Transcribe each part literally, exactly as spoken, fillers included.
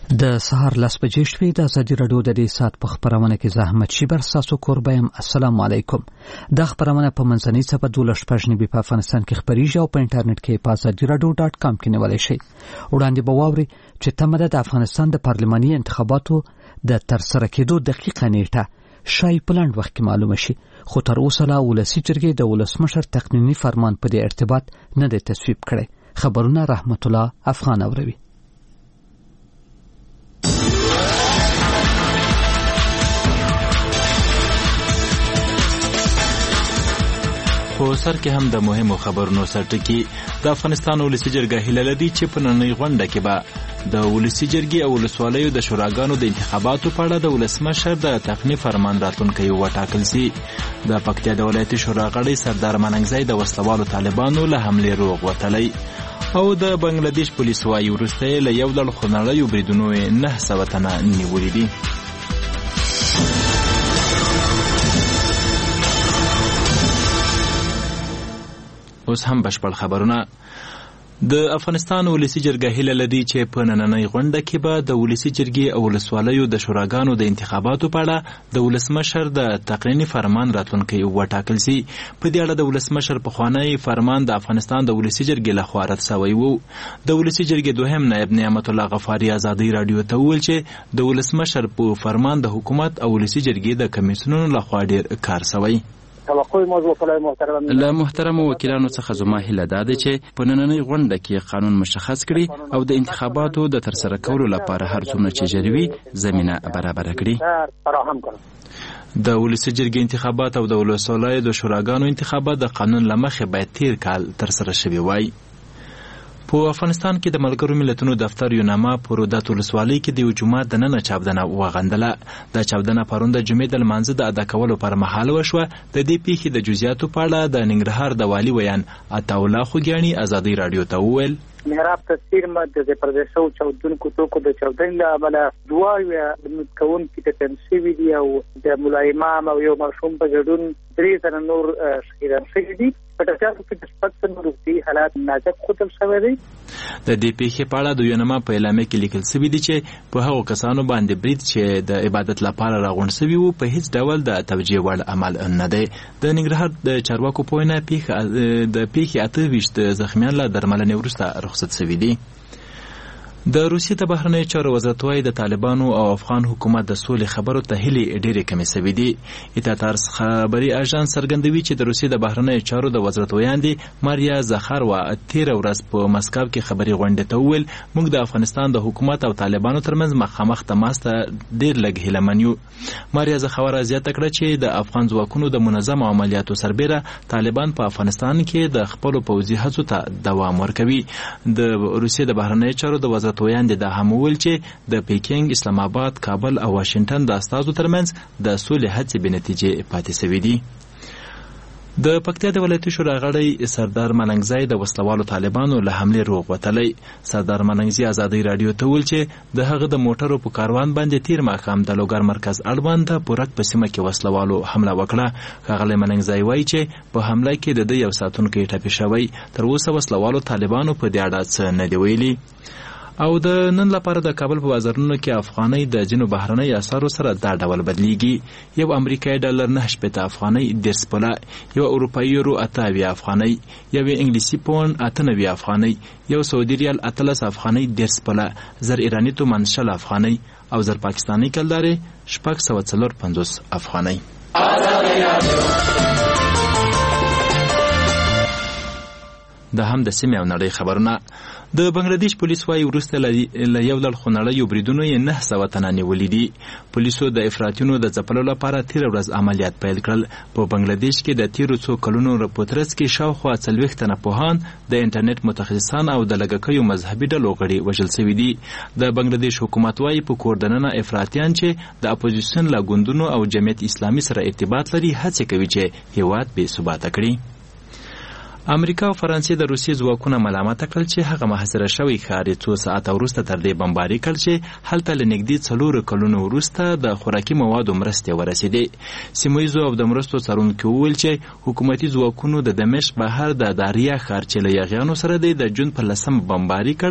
د سهار لس بجې شوې. د ازادي راډیو د دې ساعت په خبرونه کې زحمت شیبر ساسو کوربه یم. السلام علیکم. د خبرونه په منځنۍ صفحه دولس پښنی په افغانستان کې خبريږي او په انټرنیټ کې په ازادي راډیو ډاټ کام کې نیولای شئ. وړاندې به واوري چې تمه د افغانستان د پارلماني انتخاباتو د ترسره کېدو دقیقه نیټه شای پلاند وخت کې معلومه شي، خو تر اوسه لا ولسی جرګې د ولسمشر تقنینی فرمان په دې ارتباط نه دی تصویب کړی. خبرونه رحمت الله افغان اوروي. په سر کې هم د مهمو خبرونو سرټکی د افغانستان ولسی جرګه هیله لري چې په نننۍ غونډه کې به د ولسی جرګې او ولسوالیو د شوراګانو د انتخاباتو په اړه د ولسمشر د تقنینی فرمان راتلونکی وټاکل شي. د پکتیا د ولایتي شورا غړی سردار مننګزی د وسلوالو طالبانو له حملې روغ وتلی او د بنگلاديش پولیس وايي وروسته له یو ډول خونړیو بریدونو نه سوه تنه نیولي دي. اوس هم بشپړ خبرونه. د افغانستان ولسی جرګه هیله لري چې په نننۍ غونډه کې به د ولسی جرګې او ولسوالیو د شوراګانو د انتخاباتو په اړه د ولسمشر د تقنینی فرمان راتلونکی وټاکل شي. په دې اړه د ولسمشر پخوانی فرمان د افغانستان د ولسی جرګې لخوا رد شوی و. د ولسی جرګې دوهم نائب نعمت الله غفاری ازادي رادیو ته وویل چې د ولسمشر په فرمان د حکومت او ولسی جرګې د کمیسیونونو لخوا ډیر کار شوی. له محترم وکیلانو څخه زما هیله ده چې په نننۍ غونډه کې قانون مشخص کړي او د انتخاباتو د ترسره کولو لپاره هر څومره چې جوړوي زمينه برابر کړي. د ولسی جرګې انتخابات او د ولسوالیو د شوراګانو انتخابات د قانون لمخې باید تیر کال ترسره شوي وای. په افغانستان کې د ملګرو ملتونو دفتر یو نامه په رودات ولسوالۍ کې د یو جومات دننه چاودنه وغندله. د چاودنه پرون د جمعې د لمانځه د ادا کولو پر مهال وشوه. د دې پیښې د جزئیاتو په اړه د ننګرهار د والي ویان عطاالله خوګیاني ازادي رادیو ته وویل. محراب تصویر مده د پردیسو چودونکو توکو د چودنې له امله دوه یې متکون کې د تنسیوي دي او د مولا امام او یو ماشوم په ګډون درې تنه نور شهیدان شوي دي. په ټاکلو کې د سپک روغتي حالات ناجک ختم شوی دی. د دې پیښې په اړه د یو نامه په اعلامیه کې لیکل شوی دی چې په هغو کسانو باندې برید چې د عبادت لپاره راغونډ شوي وو په هیڅ ډول د توجیه وړ عمل نه دی. د ننګرهار د چارواکو په وینا پیښه د پیښې اته ویشت زخمیان له درملنې وروسته رخصت شوي دي. د روسیې د بهرنیو چارو وزارت وايي د طالبانو او افغان حکومت د سولې خبرو ته هیلې ډېرې کمې شوي دي. ایتاتارس خبري اژانس څرګندوي چې د روسیې د بهرنیو چارو د وزارت ویاندې ماریا زخاروا تېره ورځ په مسکو کې خبري غونډې ته وویل موږ د افغانستان د حکومت او طالبانو ترمنځ مخامخ تماس ته ډېر لږ هیلهمن یو. ماریا زخاروا زیاته کړه چې د افغان ځواکونو د منظم عملیاتو سربیره طالبان په افغانستان کې د خپلو پوځي هڅو ته دوام ورکوي. د روسیې د بهرنیو چارو د وزارت ویاندې دا هم وویل چې د پیکینګ، اسلام آباد، کابل او واشنگټن د استازو ترمنځ د سولې هڅې بې نتیجې پاتې شوي دي. د پکتیا د ولایتي شورا غړی سردار مننګزی د وسلوالو طالبانو له حملې روغ وتلی. سردار مننګزی ازادي رادیو ته وویل چې د هغه د موټرو په کاروان باندې تیر ماښام د لوګر مرکز اړوند د پورک په سیمه کې وسلوالو حمله وکړه. ښاغلی مننګزی وایي چې په حمله کې د ده یو ساتونکی ټپي شوی. تر اوسه وسلوالو طالبانو په دې اړه څه نه دي ویلي. او د نن لپاره د کابل په بازارونو کې افغانۍ د ځینو بهرنۍ اسعارو سره دا ډول بدلیږي. یو امریکایي ډالر نه شپېته افغانۍ دېرش پوله، یو اروپایي یورو اته اویا افغانۍ، یو انګلیسي پوند اته نوي افغانۍ، یو سعودي ریال اتلس افغانۍ دېرش پوله، زر ایراني تومان شل افغانۍ او زر پاکستاني کلدارې شپږ سوه څلور پنځوس افغانۍ. د هم د سیمې او نړۍ خبرونه. د بنگلاديش پولیس وايي وروسته له یو ډول خونړیو بریدونو یې نه سوه تنه نیولي دي. پولیسو د افراطیونو د ځپلو لپاره تېره ورځ عملیات پیل کړل. په بنگلاديش کې د تېرو څو کلونو په ترڅ کې شاوخوا څلوېښت تنه پوهان، د انټرنیټ متخصصان او د لږکیو مذهبي ډلو غړي وژل شوي دي. د بنگلاديش حکومت وايي په کور دننه افراطیان چې د اپوزیسیون له ګوندونو او جمعیت اسلامي سره ارتباط لري هڅې کوي چې هیواد بې ثباته کړي. امریکا او فرانسې د روسیې ځواکونه ملامت کړل چې هغه محاصره شوی ښار څو ساعته وروسته تر دې بمباري کړ چې هلته له نږدې څلورو کلونو وروسته د خوراکي موادو مرستې ورسېدې. سیمه ییزو او د مرستو څارونکو وویل چې حکومتي ځواکونو د دمشق بهر د داریا ښار چې له یاغیانو سره دی د جون په لسم بمباري کړ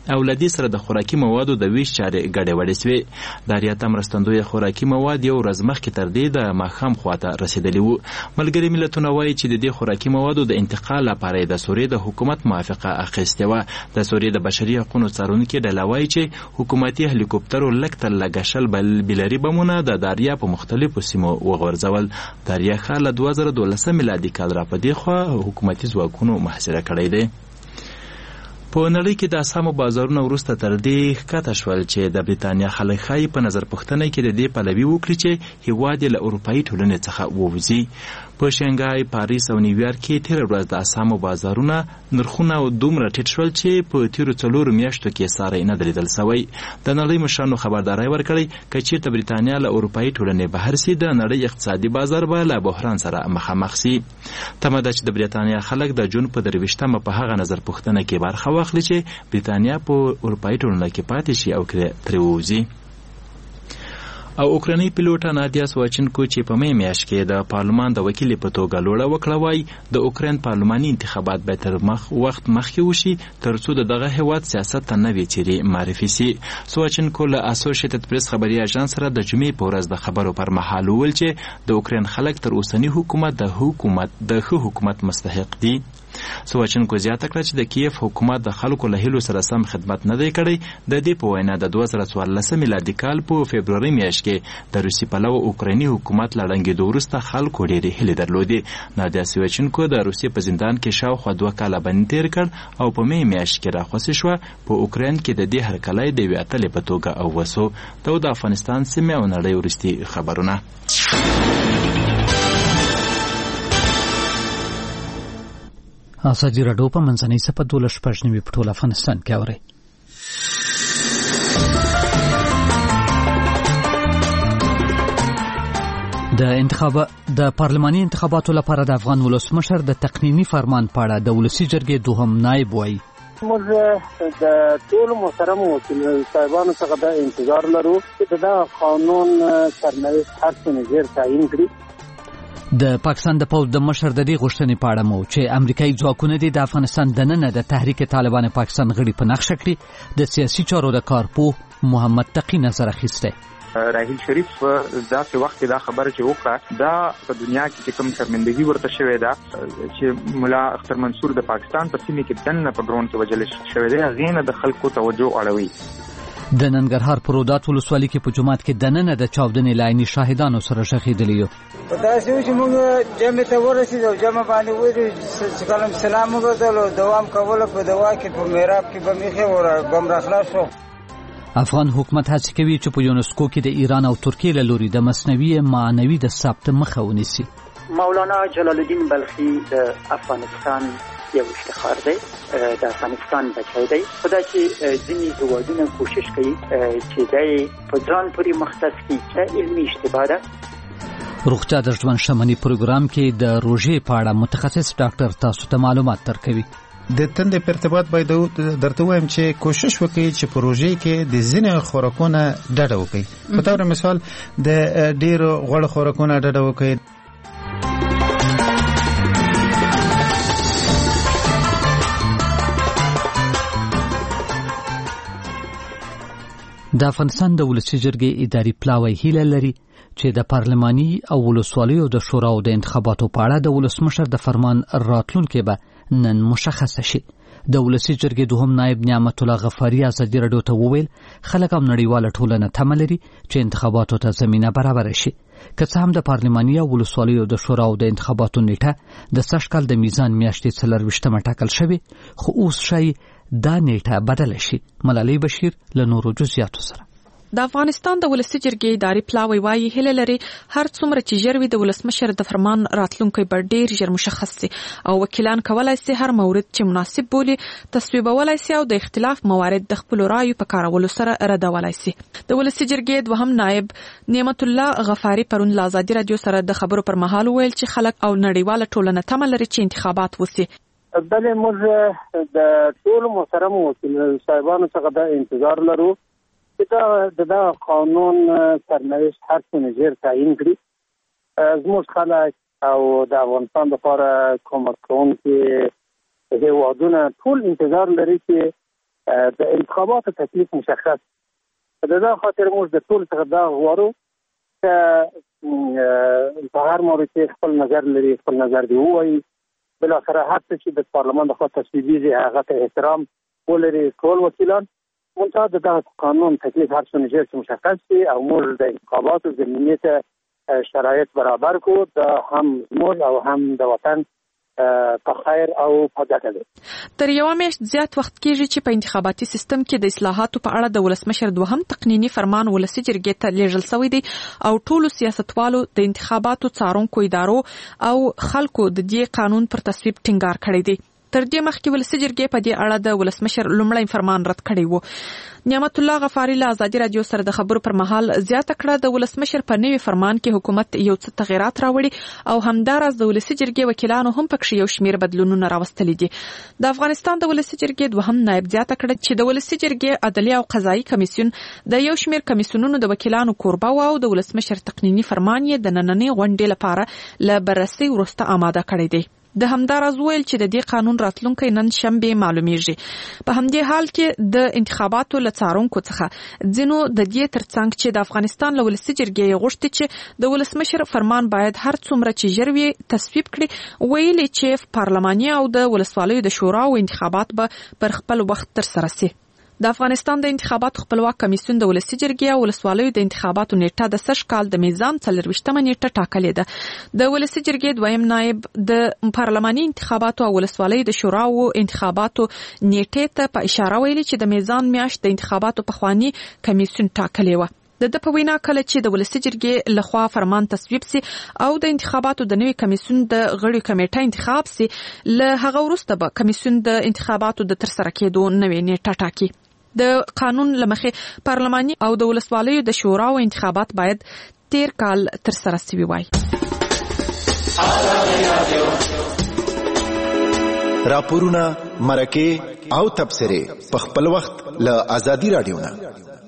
او لدی سره د خوراکي موادو د ویش چارې ګډې وډې شوې. د ریاته مرستندوی خوراکي مواد یو ورځ مخکې تر دې د ماښام خواته رسیدلی وو. ملګري ملتونه وایي چې د دې خوراکي موادو د انتقال لپاره د سوریې د حکومت موافقه اخیستې وه. د سوریې د بشري حقوقو څارونکي ډله وایي چې حکومتي هلیکوپټرو لږ تر لږه شل بیلري بمونه د داریا په مختلفو سیمو وغورځول. داریا ښار له دوه زره دولسم میلادي کال را په دې خوا حکومتي ځواکونو محاصره کړی دی. په نړۍ کې د اسامو بازارونه وروسته تر دې ښکته شول چې د بریتانیا خلک ښایي په نظر پوښتنه کې د دې پلوي وکړي چې هیواد یې له اروپایي ټولنې څخه ووځي. په شنګای، پاریس او نیویارک کې تېره ورځ د اسامو بازارونه نرخونه دومره ټیټ شول چې په تېرو څلورو میاشتو کې ساری نه دی لیدل سوی. د نړۍ مشرانو خبرداری ورکړی که چېرته بریتانیا له اروپایي ټولنې بهر سي د نړۍ اقتصادي بازار به له بحران سره مخامخ سي. تمه ده چې د بریتانیا خلک د جون په درویشتمه په هغه نظر پوښتنه کې برخه واخلي چې بریتانیا په اروپایي ټولنه کې پاتې شي او ترې ووځي. او اوکراني پیلوټه نادیا سواچنکو چې په مې میاشت کې د پارلمان د وکیلې په توګه لوړه وکړه وایي د اوکراین پارلماني انتخابات باید تر مخ وخت مخکې وشي تر څو د دغه هیواد سیاست ته نوې څیرې معرفي سي. سواچنکو له اسوسییټډ پریس خبري اژانس سره د جمعې په ورځ د خبرو پر مهال وویل چې د اوکراین خلک تر اوسني حکومت د حکومت د ښه حکومت مستحق دي. سواچنکو زیاته کړه چې د کیف حکومت د خلکو له هیلو سره سم خدمت نه دی کړی. د دې په وینا د دوه زره څوارلسم میلادي کال په فبروري میاشت کې د روسي پلوه اوکرایني حکومت له ړنګېدو وروسته خلکو ډېرې هیلې درلودې. نادیا سواچنکو د روسیې په زندان کې شاوخوا دوه کاله بند تېر کړ او په مې میاشت کې راخوسې شوه. په اوکراین کې د دې هرکلی د یوې اتلې په توګه اووسو. دا د افغانستان سیمې او نړۍ وروستي خبرونه. ازادي راډیو په منځنۍ سپه دولس شپږ نوي په ټول افغانستان کې اوري. د انتخاب د پارلماني انتخاباتو لپاره د افغان ولسمشر د تقنینی فرمان په اړه د ولسي جرګې دوهم نائب وایي موږ د ټول محترم وکیل صاحبانو څخه د انتظار لرو چې دا قانون سرنوشت هر څه ژر تعیین کړي. د پاکستان د پوځ د مشر د دې غوښتنې په اړه مو چې امریکایي ځواکونه د افغانستان دننه د تحریک طالبان پاکستان غړي په نقشه کړي د سیاسي چارو د کارپوه محمد تقی نظر اخیسته. راحیل شریف داسې وخت دا خبره چې وکړه دا په دنیا کې کوم شرمندګي ورته شوې ده چې مولا اختر منصور د پاکستان په سیمه کې دننه په ډرون کې وجل شوې ده غینه د خلکو توجه اړوي. د ننګرهار په رودات ولسوالۍ کې په جومات کې دننه د چاودنې لایني شاهدانو سره شهیدلی یو. په داسې چې موږ جمع ته ورسېدو جمع باندې وایي چې کلم سلام وکړو دوام کوله په دوا کې په میراب کې به میخه ور بم راخلاص شو. افغان حکومت هڅه کوي چې په یونسکو کې د ایران او ترکیې له لوري د مصنوعي معنوي د ثبت مخه ونیسي. مولانا جلال الدین بلخي د افغانستان یو افتخار دی، د افغانستان بچی دی. په دا چې ځینې هیوادونه کوشش کوي چې دی په ځان پورې مختص کړي چې علمي اشتباه ده. روغتیا د ژوند شمني پروګرام کې د روژې په اړه متخصص ډاکټر تاسو ته معلومات درکوي. د تندې په ارتباط باید درته وایم چې کوشش وکړي چې په روژې کې د ځینې خوراکونه ډډه وکړي. په تور مثال د ډېرو غوړ خوراکونه ډډه وکړي. د افغانستان د ولسي جرګې اداري پلاوی هیله لري چې د پارلماني او ولسوالیو د شوراو د انتخاباتو په اړه د ولسمشر د فرمان راتلونکي به نن مشخص شي. د ولسي جرګې دوهم نائب نعمت الله غفاري ازادي راډیو ته وویل خلک هم نړیواله ټولنه تمه لري چې انتخاباتو ته زمینه برابر شي. که څه هم د پارلماني او ولسوالیو د شوراو د انتخاباتو نیټه د سږ کال د میزان میاشتې څلرویشتمه ټاکل شوې، خو اوس ښایي دا نیټه بدله شي. ملالۍ بشیر له نورو جزئیاتو سره. د افغانستان د ولسي جرګې اداري پلاوی وایي هیله لري هر څومره چې ژر وي د ولسمشر د فرمان راتلونکی به ډیر ژر مشخص شي او وکیلان کولای شي هر مورد چې مناسب بولي تصویبولای شي او د اختلاف موارد د خپل رایو په کارولو سره ردولای شي. د ولسي جرګې دوهم نائب نعمت الله غفاري پرون له ازادي راډیو سره د خبرو پر مهال ویل چې خلک او نړیواله ټولنه تمه لري چې انتخابات وشي. بلې موږ د ټول محترم وکیل صاحبانو څخه د انتظار لرو چې دا د قانون سرنوشت هر څه ژر تعیین کړي. زموږ خلک او د افغانستان لپاره کومک کوونکي هیوادونه ټول انتظار لري چې د انتخاباتو تکلیف مشخص. د دا خاطر موږ د ټول څخه دا غواړو چې په هر مورد کې خپل نظر لري، خپل نظر دی وایي. بالاخره هر څه چې د پارلمان لخوا تصویبیږي هغه ته احترام ولري ټول وکیلان. منتها د دغه قانون تکلیف هر څه نشي مشخص دی او موږ د انتخاباتو زمینه ته شرایط برابر کو، دا هم موږ او هم د وطن په خیر او په ګټه ده. تر یو میاشت زیات وخت کېږي چې په انتخاباتي سیستم کې د اصلاحاتو په اړه د ولسمشر دوهم تقنینی فرمان ولسي جرګې ته لیږل شوی دی او ټولو سیاستوالو د انتخاباتو څارونکو ادارو او خلکو د دې قانون پر تصویب ټینګار کړی دی. تر دې مخکې ولسي جرګې په دې اړه د ولسمشر لومړی فرمان رد کړی و. نعمت الله غفاری له ازادي رادیو سره د خبرو پر مهال زیاته کړه د ولسمشر په نوي فرمان کې حکومت یو څه تغیرات راوړي او همداراز د ولسي جرګې وکیلانو هم پکې یو شمېر بدلونونه راوستلي دي. د افغانستان د ولسي جرګې دوهم نائب زیاته کړه چې د ولسي جرګې عدلي او قضایي کمیسیون د یو شمېر کمیسیونونو د وکیلانو کوربه و او د ولسمشر تقنینی فرمان یې د نننۍ غونډې لپاره له بررسي وروسته آماده کړی دی. د همداراز ویل چې د دې قانون راتلونکي نن شنبه معلومیږي. په همدې حال کې د انتخاباتو لڅارونکو څخه ځینو د دې ترڅنګ چې د افغانستان له ولسي جرګې غوښتي چې د ولسمشر فرمان باید هر څومره چې ژر وي تصویب کړي، ویلي چې پارلماني او د ولسوالیو د شورا او انتخابات به پر خپل وخت تر سره شي. د افغانستان د انتخاباتو خپلواک کمیسیون د ولسي جرګې او ولسوالیو د انتخاباتو نیټه د سږ کال د میزان څلرویشتمه نیټه ټاکلې ده. د ولسي جرګې دویم نائب د پارلماني انتخاباتو او ولسوالیو د شورا او انتخاباتو نیټه ته په اشاره ویلي چې د میزان میاشت د انتخاباتو پخوانی کمیسیون ټاکلې و. د د په وینا کله چې د ولسي جرګې لخوا فرمان تصویب سي او د انتخاباتو د نوي کمیسیون د غړي کمیټه انتخاب سي، له هغه وروسته به کمیسیون د انتخاباتو د ترسره کېدو نوې نیټه ټاکي. د قانون لمخې پارلماني او د ولسوالیو د شورا او انتخابات باید تیر کال ترسره شوي وای. راپورونه، مرکه او تبصره په خپل وخت له ازادي رادیو نه.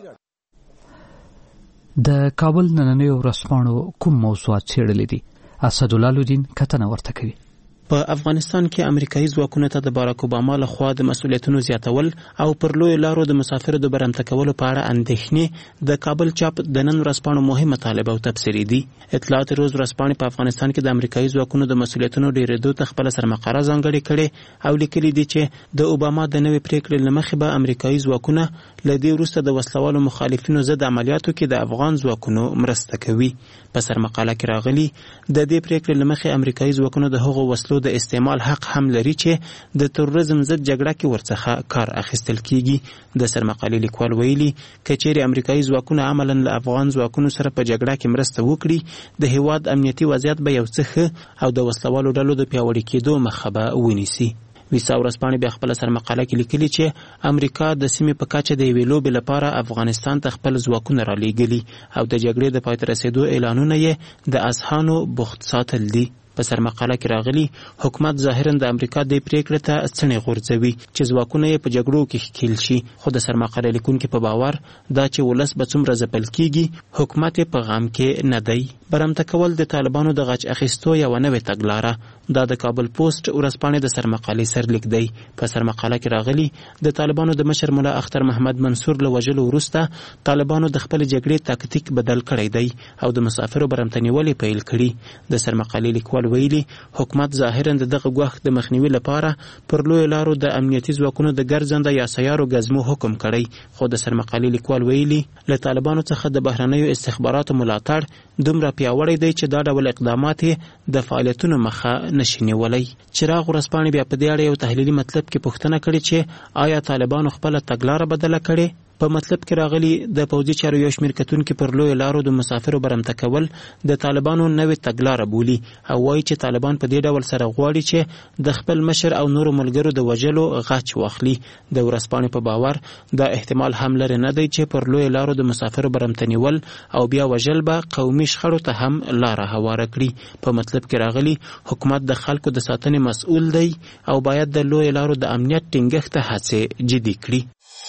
د کابل نننۍ ورځپاڼو کوم موضوعات څېړلي دي؟ اسدالله لودین کتنه ورته کوي. په افغانستان کې امریکایي ځواکونو ته د باراک اوباما لخوا د مسؤلیتونو زیاتول او پر لوی لارو د مسافرو د برمته کولو په اړه اندېښنې د کابل چاپ د نن ورځپاڼو مهمه مطالبه او تبصرې دي. اطلاعات روز ورځپاڼې په افغانستان کې د امریکایي ځواکونو د مسؤلیتونو ډېرېدو ته خپله سرمقره ځانګړې کړې او لیکلي دي چې د اوباما د نوې پریکړې له مخې به امریکایي ځواکونه له دې وروسته د وسلوالو مخالفینو ضد عملیاتو کې د افغان ځواکونو مرسته کوي. په سرمقاله کې راغلي د دې پریکړې له مخې امریکایي ځواکونو د هغو وسلو د استعمال حق هم لري چې د تروریزم ضد جګړه کې ورڅخه کار اخیستل کیږي. د سرمقالې لیکوال ویلي که چیرې امریکایي ځواکونه عملاً له افغان ځواکونو سره په جګړه کې مرسته وکړي، د هیواد امنیتي وضعیت به یو څه ښه او د وسلوالو ډلو د پیاوړي کېدو مخه به ونیسي. ویسا ورځپاڼې بیا خپله سرمقاله کې لیکلي چې امریکا د سیمې په کچه د یوې لوبې لپاره افغانستان ته خپل ځواکونه رالیږلي او د جګړې د پای ته رسېدو اعلانونه یې د اذهانو بوخت ساتل دي. په سرمقاله کې راغلي حکومت ظاهراً د امریکا د پریکړې ته څڼې غورځوي چې ځواکونه یې په جګړو کې ښکیل شي، خو د سرمقاله لیکونکي په باور دا چې ولس به څومره ځپل کیږي حکومت یې په غم کې نه دی. برمته کول د طالبانو د غچ اخیستو یوه نوې تګلاره. دا د کابل پوسټ ورځپاڼې د سرمقالې سرلیک دی. په سرمقاله کې راغلي د طالبانو د مشر ملا اختر محمد منصور له وژلو وروسته طالبانو د خپل جګړې تاکتیک بدل کړی دی او د مسافرو برمته نیول پیل کړي. د سرمقالې لیکوال ویلي حکومت ظاهراً د دغه ګواښ د مخنیوي لپاره پر لوی لارو د امنیتي ځواکونو د ګرځنده یا سیارو ګزمو حکم کړی، خو د سرمقالې لیکوال ویلي له طالبانو څخه د بهرنیو استخباراتو ملاتړ دومره پیاوړی دی چې دا ډول اقدامات د فعالیتونو مخه نشي نیولی. چراغ ورځپاڼې بیا په دې اړه یو تحلیلي مطلب کې پوښتنه کړې چې آیا طالبانو خپله تګلاره بدله کړې؟ په مطلب کې راغلي د پوځي چارو یو شمېر کتونکي پر لوی لارو د مسافرو برمته کول د طالبانو نوې تګلاره بولي او وایي چې طالبان په دې ډول سره غواړي چې د خپل مشر او نورو ملګرو د وژلو غچ واخلي. د ورځپاڼې په باور دا احتمال هم لرې نه دی چې پر لوی لارو د مسافرو برمته نیول او بیا وژل به قومي شخړو ته هم لاره هواره کړي. په مطلب کې راغلي حکومت د خلکو د ساتنې مسؤل دی او باید د لوی لارو د امنیت ټینګښت ته هڅې جدي کړي.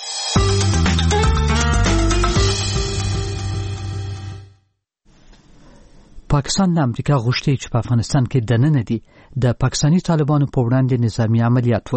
پاکستان د امریکا غوښتي چې په افغانستان کې دننه دي د پاکستاني طالبانو په وړاندې نظامی عملیات وکړي.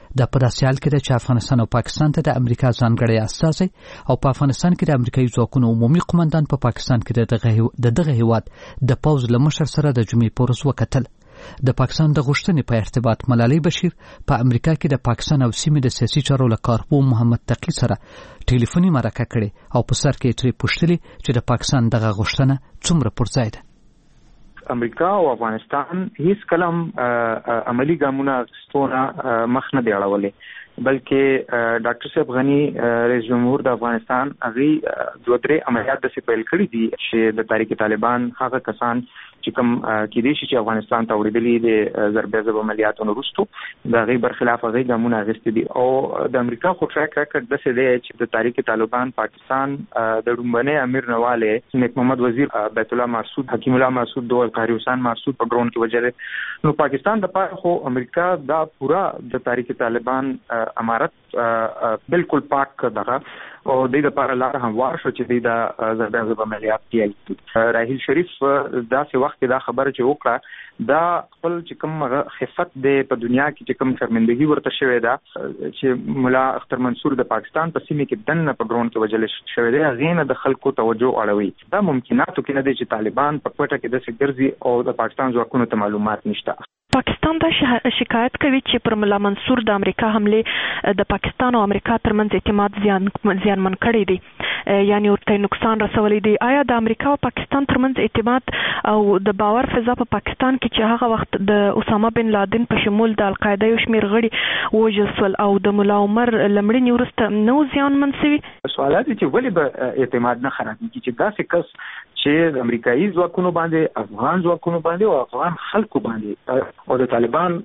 د په داسې حال کې ده چې افغانستان او پاکستان ته د امریکا ځانګړی استازی او په افغانستان کې د امریکایي ځواکونو عمومي قومندان په پاکستان کې د دغه هیواد د پوځ له مشر سره د جمعې په ورځ وکتل. د پاکستان د غوښتنې په ارتباط ملالۍ بشیر په امریکا کې د پاکستان او سیمې د سیاسي چارو له کارپوه محمد تقی سره ټلیفوني مرکه کړې او په سر کې ترې پوښتلې چې د پاکستان دغه غوښتنه څومره پر ځای ده. امریکا او افغانستان هیڅ کلم عملی ګامونه اخیستونه مخ نه دی اړولی، بلکې ډاکټر صاحب غنی رئیس جمهور د افغانستان هغه دوه درې عملیات د سپیل کړي دي چې د تحریک طالبان هغه کسان چې کوم کې دي چې افغانستان ته وړاندې دي ضربه ضرب عملیاتونو وروسته د غي برخلاف هغه ګامونه اخیستي دي او د امریکا خو ټریک ریکارډ د څه دی چې د تحریک طالبان پاکستان د ډومبنه امیر نواله نیک محمد وزیر بیت الله مسعود حکیم الله مسعود دوه قاری حسین مسعود په ډرون کې وجره نو پاکستان د پاره خو امریکا دا پورا د تحریک طالبان امارت بالکل پاک دغه او د لپاره لار هموار شو چې د ضربه ضرب عملیات کیږي. راحیل شریف دا څه وخت دا خبره چې وکړه دا خپل چې کوم خفت د په دنیا کې چې کوم شرمندګي ورته شوې ده چې مولا اختر منصور د پاکستان په سیمه کې دنه په ډرون کې وجل شوې ده غینه د خلکو توجه اړوي. دا ممکناتو کې نه دي چې طالبان په کوټه کې د سګرزي او د پاکستان ځواکونو ته معلومات نشته. پاکستان دا شکایت کوي چې پر مولا منصور د امریکا حمله د پاکستان او امریکا ترمنځ اعتماد زیان زیانمن کړی دی، یعنی ورته نقصان رسولی دی. آیا د امریکا او پاکستان ترمنځ اعتماد او د باور فضا په پاکستان کې چې هغه وخت د اسامه بن لادن په شمول د القاعده یو شمیر غړي وژل شول او د مولا عمر لمړنی ورسته نو زیانمن شوی؟ سوالات چې ولې به اعتماد نه خرابېږي چې داسې کس چې د امریکایي ځواکونو باندې افغان ځواکونو باندې او افغان خلکو باندې او د طالبان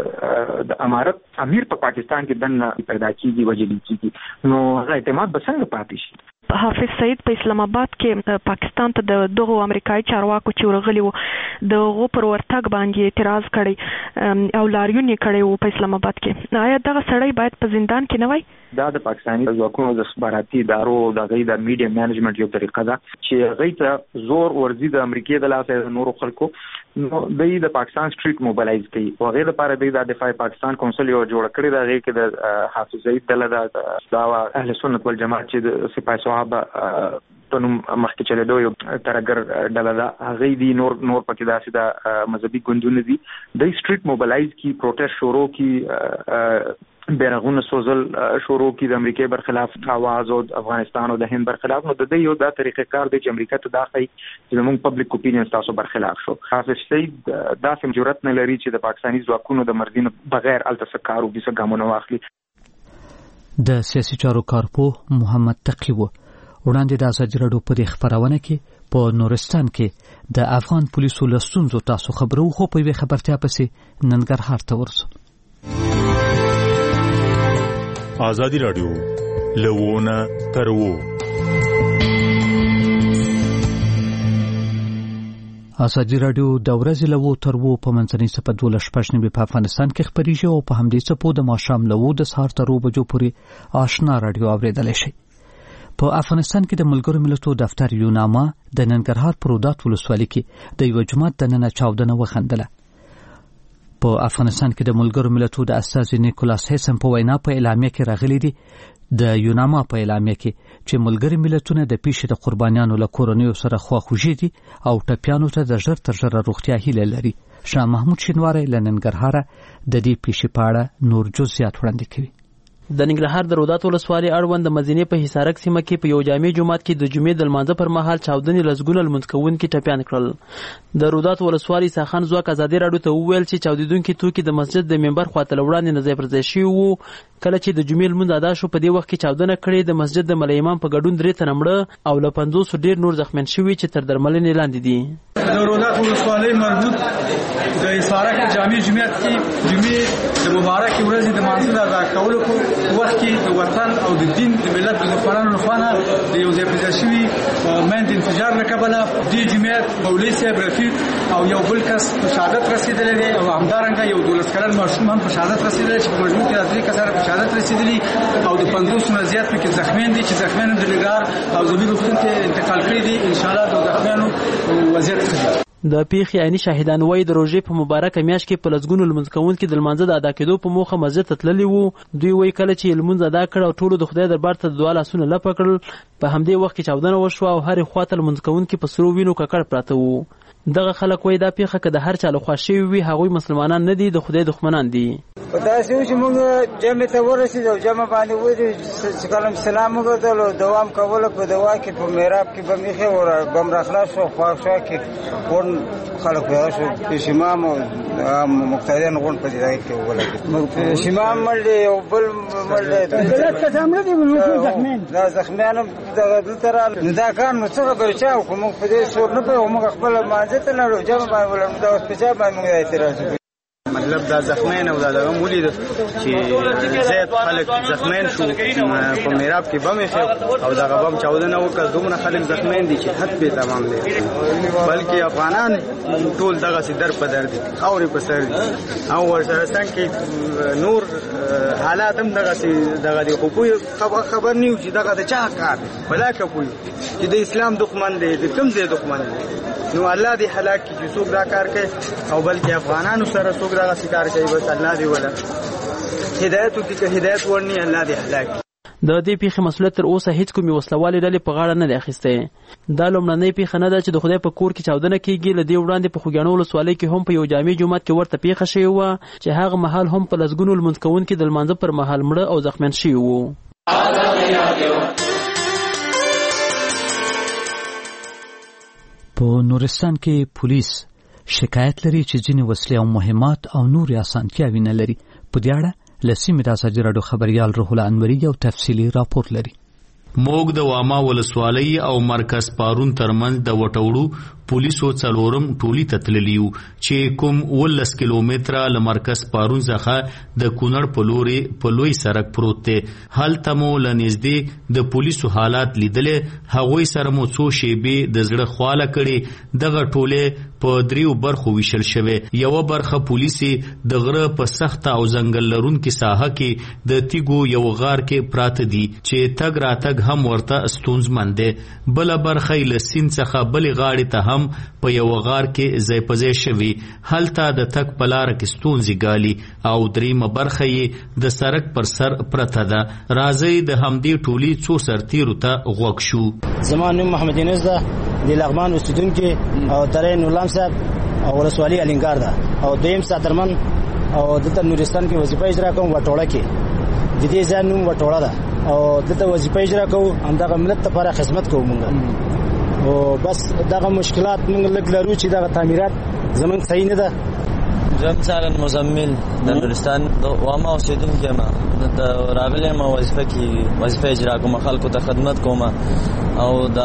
د امارت امیر په پاکستان کې دنه پیدا کیږي وجلی کیږي نو هغه اعتماد به څنګه پاتې شي؟ حافظ سعید په اسلام آباد کې پاکستان ته د دغو امریکایي چارواکو چې ورغلي وو دغه پر ورتګ باندې اعتراض کړی او لاریون یې کړی وو په اسلام آباد کې. آیا دغه سړی باید په زندان کې نه وای؟ دا د پاکستاني ځواکونو د استخباراتي ادارو د غي د میډیا مینجمنت یو طریقه ده چې غي ته زور ورزي د امریکای د لاسه نورو خلکو نو د پاکستان سټریټ موبلایز کوي او غیر لپاره د دفاع پاکستان کونسل یو جوړ کړی دا غي کې د حافظ سعید دله دا اهل سنت والجماعت چې د سپاه صحابه په نوم مخکې چلیدو یو ترګر ډله ده هغه دی نور نور پکې داسې د مذهبي ګوندونه دي د سټریټ موبلایز کی پروټیسټ شروع کی بیرغونه سوزل شروع کی د امریکای برخلاف आवाज او افغانستان او د هند برخلاف نو د دې یو دا طریقې کار دی چې امریکا ته داخلي چې موږ پبلک اپینین تاسو برخلاف شو. حافظ سعید داسې جرأت نه لري چې د پاکستاني ځواکونو د مرزین بغیر الته کارو د څنګه واخلي. د سیاسي چارو کارپوه محمد تقی و وړاندې د ازادي راډیو په خبرونه کې په نورستان کې د افغان پولیسو لستونزو تاسو خبرو خو په وی خبرتیا پسې ننګرهار ته ورسو. ازادي راډیو لوونه ترو ازادي راډیو د ورځې لوو ترو په منځنۍ سپه دوله شپږ په افغانستان کې خبريږي او په همدې سپو د ماښام لوو د سهار ترو بجو پورې آشنا راډیو اوریدل شي. په افغانستان کې د ملګرو ملتونو دفتر یوناما د ننګرهار پرودات ولسوالۍ کې د یو جماعت د نن چاودنه وخندله. په افغانستان کې د ملګرو ملتونو د استازي نیکولاس هیسن په وینا په اعلامیه کې راغلي دي د یوناما په اعلامیه کې چې ملګري ملتونه د پیښې د قربانیانو له کورنیو سره خواخوږي دي او ټپیانو ته د ژر تر ژره روغتیا هیله لري. شاه محمود شینواری له ننګرهار د دې پیښې په اړه نور جزئیات وړاندې کوي. د ننګرهار د رودات ولسوالۍ اړوند د مزینې په حصارک سیمه کې په یو جامع جومات کې د جمعې د لمانځه پر مهال چاودنې لسګونه لمونځ کوونکي ټپیان کړل. د رودات ولسوالۍ ساخن ځواک ازادي راډیو ته وویل چې چاودېدونکي توکي د مسجد د منبر خواته له وړاندې نه ځای پر ځای شوي وو. کله چې د جمعې لمونځ ادا شو په دې وخت کې چاودنه کړې د مسجد د ملا امام په ګډون درې تنه مړه او له پنځوسو ډېر نور زخمیان شوي چې تر درملنې لاندې دي. د رودات ولسوالۍ مربوط د حصارک جامع جومات کې جمعې د مبارکې ورځې د لمانځه د ادا کولو په وخت کې د وطن او د دین د ملت د مفکرانو لخوا د یو ځای پر ځای شوي مند انفجار له کبله دې جومات مولوي صاحب رفیق او یو بل کس په شهادت رسېدلی دی او همدارنګه یو دولس کلن ماشوم هم په شهادت رسېدلی چې په مجموع کې د درې کسانو په شهادت رسېدلي او د پنځوسو نه زیات پکې زخمیان دي چې زخمیان د ننګرهار او زمین روغتون ته انتقال کړي دي. انشاءالله د زخمیانو وضعیت ښه دی. د پیښې عیني شاهدان وایي د روژې په مبارکه میاشت کې په لسګونو لمونځ کوونکي د لمانځه د ادا کېدو په موخه مسجد ته تللي وو. دوی وایي کله چې لمونځ ادا کړ او ټولو د خدای دربار ته د دعا لاسونه لپه کړل، په همدې وخت کې چاودنه وشوه او هرې خوا ته لمونځ کوونکي په سرو وینو ککړ پراته وو. دغه خلک وایي دا پیښه که د هر چا لخوا شوې وي هغوی مسلمانان نه دي، د خدای دښمنان دي. په داسې و چې موږ جمع ته ورسېدو، جمع باندې ودرېدو، چې کله سلام وګرځولو دوام کوله په دوا کې په محراب کې به مې ایښې بم راخلاص شو، خواښا کې غونډ خلک پیدا شو، پیشمام او مقتدیان غونډ په دې ځای کې وولګېد. پیشمام مړ دی او بل مړ دی، دا زخمیان هم دلته راغلل. نو دا کار نو څه خبرې چا وکړو؟ موږ په دې شور نه پوهېږو، موږ خپله لمانځه ته لاړو، جمع باندې ولاړو، دا اوس په چا باندې موږ اعتراض وکړو؟ مطلب دا زخمین او دا دغه ولید چې زیات خلک زخمین شو، په میراب کې بم یې او دغه بم چاودنه وکړه. دومره خلک زخمین دي چې حد به تمام دي، بلکې افغانان ټول دغه سي در په در دي، خاورې په سر دي او ورسره څنګه کې نور حالات هم دغه سي دغه دی. خو خبر نیو چې دغه د چا کار بلا کوي چې د اسلام دښمن دی، د کوم ځای دښمن دی. نو الله دې هلاک کړي چې څوک دا کار کوي، او بلکې افغانانو سره څوک دغه کار کوي، بس الله دې ولا هدایت وکړي، که هدایت ورني الله دې هلاک کړي. د دې پیښې مسؤلیت تر اوسه هیڅ کومې وسلوالې ډلې په غاړه نه دی اخیستی. دا لومړنۍ پیښه نه ده چې د خدای په کور کې چاودنه کیږي. له دې وړاندې په خوږیاڼو ولسوالۍ کې هم په یو جامع جومات کې ورته پیښه شوې وه چې هغه مهال هم په لسګونو لمونځ کوونکي د لمانځه پر مهال مړه او زخمیان شوي وو. په نورستان کې پولیس شکایت لري چې ځینې وسلې او مهمات او نورې اسانتیاوې نه لري. په دې اړه له سیمې د ازادي راډیو خبریال روح الله انوري یو تفصیلي راپور لري. موږ د واما ولسوالۍ او مرکز پارون ترمنځ د وټوړو پولیسو څلورم ټولي ته تللي وو چې کوم ولس کیلومتره له مرکز پارون څخه د کونړ په لوري په لوی سړک پروت دی. هلته مو له نږدې د پولیسو حالات لیدلې، هغوی سره مو څو شیبې د زړه خواله کړې. دغه ټولې په دریو برخو ویشل شوې. یوه برخه پولیسي د غره په سخته او ځنګل لرونکې ساحه کې د تیګو یو غار کې پراته دي چې تګ راتګ هم ورته ستونزمن دی. بله برخه یې له سیند څخه بلې غاړې ته هم په یو غار کې ځای په ځای شوي، هلته د تګ په لاره کې ستونزې ګالي. او دریمه برخه یې د سړک پر سر پرته ده. راځئ د همدې ټولي څو سرتیرو ته غوږ شو. زما نوم محمد یونس ده، د لغمان اوسیدونکی او درې نورلام صاحب او ولسوالي الینګار ده، او دویم ساترمن او دلته نورستان کې وظیفه اجرا کوم وټوړه کې. د دې ځای نوم وټوړه ده او دلته وظیفه اجرا کوو، همدغه ملت لپاره خدمت کوو مونږ. او بس دغه مشکلات موږ لږ لرو چې دغه تعمیرات زمونږ صحیح نه ده. زه مثلا مزمل د نورستان واما اوسیدونکی یم، د راغلی یم وظیفه کې وظیفه اجرا کوم، خلکو ته خدمت کوم. او د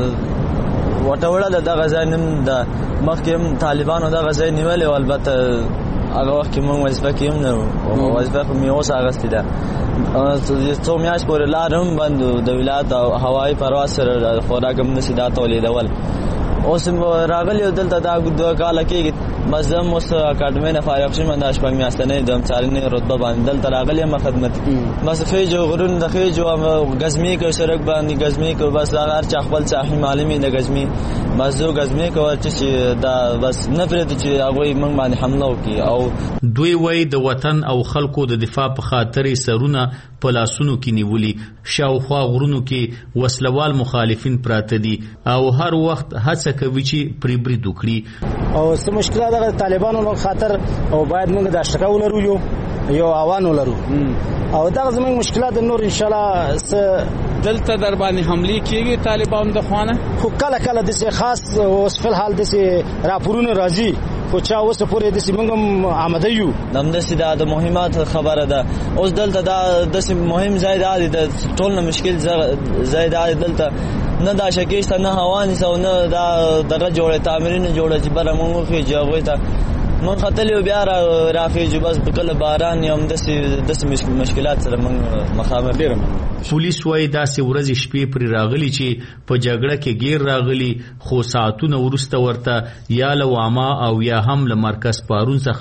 وټوړه د دغه ځای نوم د مخکې هم طالبانو دغه ځای نیولی و، البته هغه وخت کې موږ وظیفه کې هم نه وو، وظیفه خو مې اوس اخیستې ده. څو میاشت پورې لار هم بند و، د ولایت او هوایي پرواز سره خوراک هم نشي دا تولیدول. اوس راغلی و دلته دا دوه کاله کېږي، بس زه هم اوس اکاډمۍ نه فارغ شوم، دا شپږ میاشتنۍ د څارنې رتبه باندې دلته راغلی یم خدمت. بس خیجو غرونو د خیجو ګزمې کوي، سړک باندې ګزمې کوي، بس هر چا خپل ساحې معلومې د ګزمې، بس زه ګزمې کوم چې دا بس نه پرېږدي چې هغوی موږ باندې حمله وکړي. او دوی وایي د وطن او خلکو د دفاع په خاطر سرونه په لاسونو کې نیولي، شاوخوا غرونو کې وسلوال مخالفین پراته دي او هر وخت هڅه کوي چې پرې برید وکړي. او څه مشکلات دغه طالبانو خاطر او باید موږ د اشتکا ولرو، یو یو اوان ولرو، او دغه زموږ مشکلات نور ان شاء الله س دلته در باندې حمله کیږي طالبان د خوانه. خو کله کله د څه خاص اوس په حال د څه راپورونه راځي، خو چا اوس پورې د څه موږ آماده یو. نن د سیده د مهمات خبره ده. اوس دلته دا د مهم ځای دی، د ټول نه مشکل ځای دی دلته. نه دا شکیشته، نه هوا نشته، نه دا دغه جوړه تعمیرونه جوړه چې بره موږ خو جوړه ته من خطلې بیا راخېجو، بس په کله باران یم داسې مشکلات سره موږ مخامخ ډېر. پولیس وایي داسې ورځې شپې پرې راغلي چې په جګړه کې ګیر راغلي، خو ساعتونه وروسته ورته یا له واما او یا هم له مرکز پارون څخه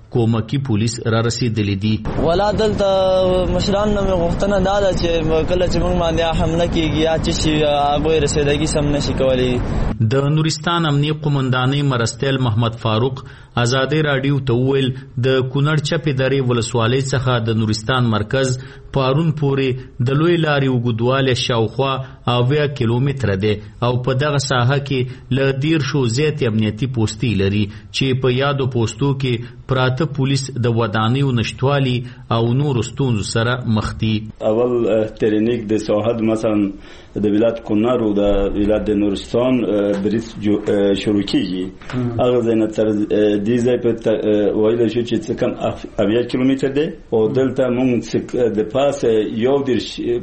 کومکی پولیس را رسیدلی دي. ولا دلته مشران نو غوښتنه دا ده چې کله چې موږ باندې حمله کیږي یا چې هغه رسیدګي سم نشي کولی. د نورستان امنیه قومندانۍ مرستیال محمد فاروق ازادي رادیو ته ویل د کونړ چپې درې ولسوالۍ څخه د نورستان مرکز پارون پورې د لوی لارې وګدواله شاوخوا اویا کیلومتره ده او په دغه ساحه کې ل دیر شو زیات امنیتي پوسټي لري چې په یادو پوسټو کې پراته پولیس د ودانیو نشټوالي او نور ستونزو سره مخ دي. اول ترنیک د ساحد مثلا د ولایت کونړ او د ولایت د نورستان بریس شروع کیږي هغه زنه تر دې ځای په وایل شو چې کم اویا کیلومتر ده او دلته موږ د پاسه یو د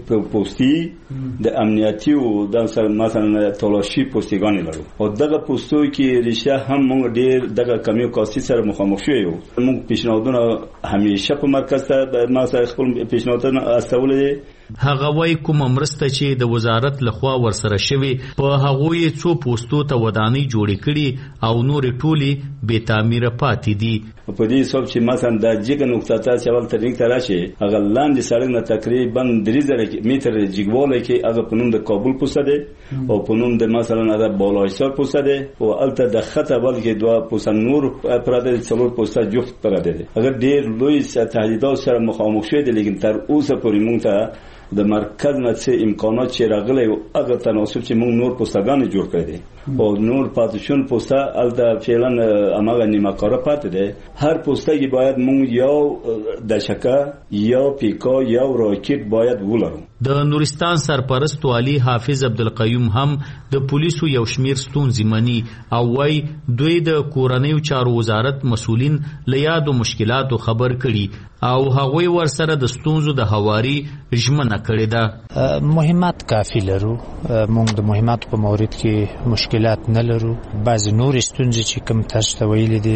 پوسټي د امنیتي او د مثلا تلاشي پوسټګانی لرو او دغه پوسټو کې ریشه هم موږ ډیر دغه کمیو کاسي سره مخامخ شو. موږ پیشنهادونه همیشه په مرکز ته ما سره خپل پیشنهادونه استولې. هغه وای کوم مرسته چې د وزارت لخوا ورسره شوی په هغه یې څو پوسټو ته ودانۍ جوړې کړي او نور ټولي به تعمیر پاتې دي. په دې حساب چې مثلا د جګ نقطه ته چې اول ترنیک ته راشي هغه لاندې سړک نه تقریبا درې زره متر جګوالی کې هغه په نوم د کابل پوسټ ده او په نوم د مثلا هغه بالایسار پوسټ ده او الته د خط اول کې دوه پوسټ نور پراده څلور پوسټ جفت پراده ده. هغه ډیر لوی تهدیدات سره مخامخ شوی دي لیکن تر اوسه پورې موږ ته د مرکز نه څه امکانات چې راغلي او هغه تناسب چې موږ نور پوسټګان جوړ کړی دي او نور پاتشون پوسټه الته فعلا اماغه نیمه کار پاتې ده. هر پوسټه کې باید موږ یو د شکا یا پیکا یا راکټ باید ولرو. د نورستان سرپرست والی حافظ عبدالقیوم هم د پولیسو یو شمیر ستونزې مني او وای دوی د کورنیو چارو وزارت مسؤلین لیادو مشکلاتو خبر کړي او هغوی ورسره د ستونزو د هواري ژمنه کړې ده. مهمات کافي لرو، موږ د مهمات په مورد کې مشکلات نه لرو. بعض نور ستونزې چې کوم تاسو ته ویلي دي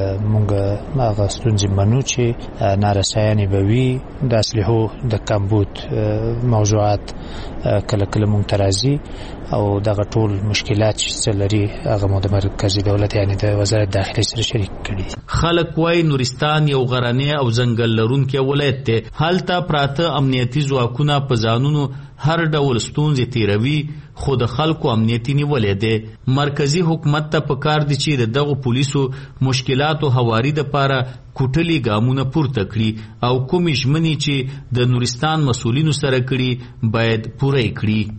موږ هغه ستونزې منو چې نارسایانې به وي د اسلحو د کمبود موضوعات کله کله مونږ ترازی او دغه ټول مشکلات چې لري هغه مو د مرکزی دولت یعنی د وزارت داخلي سره شریک کړي. خلک وای نورستان یو غرنی او ځنګل لرونکی ولایت دی. هلته پراته امنیتي ځواکونه په ځانونو هر ډول ستونزې تیروي خو د خلکو امنیتي نیولې دی. مرکزی حکومت ته پکار دي چې دغه پولیسو مشکلاتو هواري د پاره کوټلي ګامونه پورته کړي او کوم ژمنې چې د نورستان مسؤلینو سره کړي باید پوره کړي.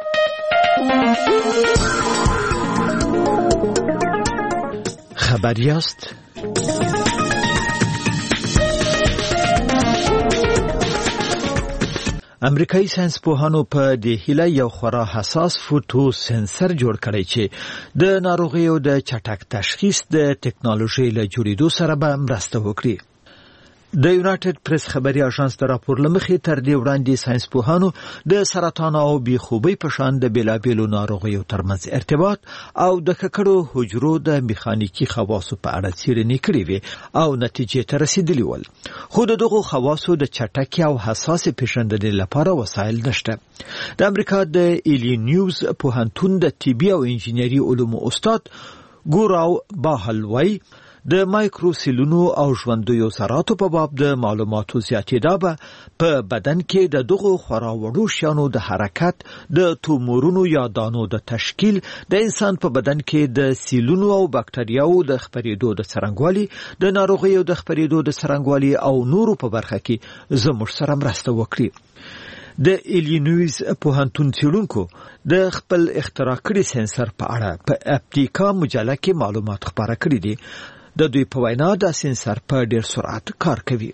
خبریاست امریکایي ساينس پوهانو په دې هیله یو خورا حساس فوټو سنسر جوړ کړی چې د ناروغیو د چټک تشخیص د ټکنالوژي له جوړېدو سره به مرسته وکړي. د یونایټډ پریس خبري اژانس د راپور لمخې تر دې وړاندې ساينس پوهانو د سرطان او بېخوبۍ په شان د بیلابېلو ناروغیو ترمنځ ارتباط او د ککړو حجرو د میخانیکي خواصو په اړه څېړنې کړې وې او نتیجې ته رسیدلي ول. خو د دغو خواصو د چټکې او حساسې پیژندنې لپاره وسایل نشته. د امریکا د ایلینیوز پوهنتون د طبي او انجینري علومو استاد ګوراو باهلوی د مایکرو سیلونو او ژوندیو ذراتو په باب د معلوماتو زیاتېدا به په بدن کې د دغو خورا وړو شیانو د حرکت، د تومورونو یا دانو د تشکیل، د انسان په بدن کې د سیلونو او بکټریاو د خپرېدو د څرنګوالي، د ناروغیو د خپرېدو د څرنګوالي او نورو په برخه کې زموږ سره مرسته وکړي. د ایلینویز پوهنتون څېړونکو د خپل اختراع کړي سنسر په اړه په اپتیکا مجله کې معلومات خپاره کړي دي. د دوی په وینا دا سنسر په ډیر سرعت کار کوي.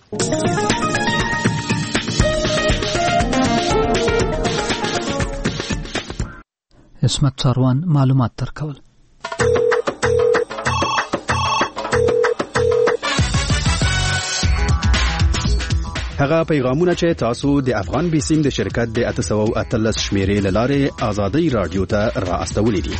اسمت څاروان معلومات ترکول. هغه پیغامونه چې تاسو د افغان بیسیم د شرکت د اته سوه اتلس شمیرې له لارې آزادۍ رادیو ته را استولې دي.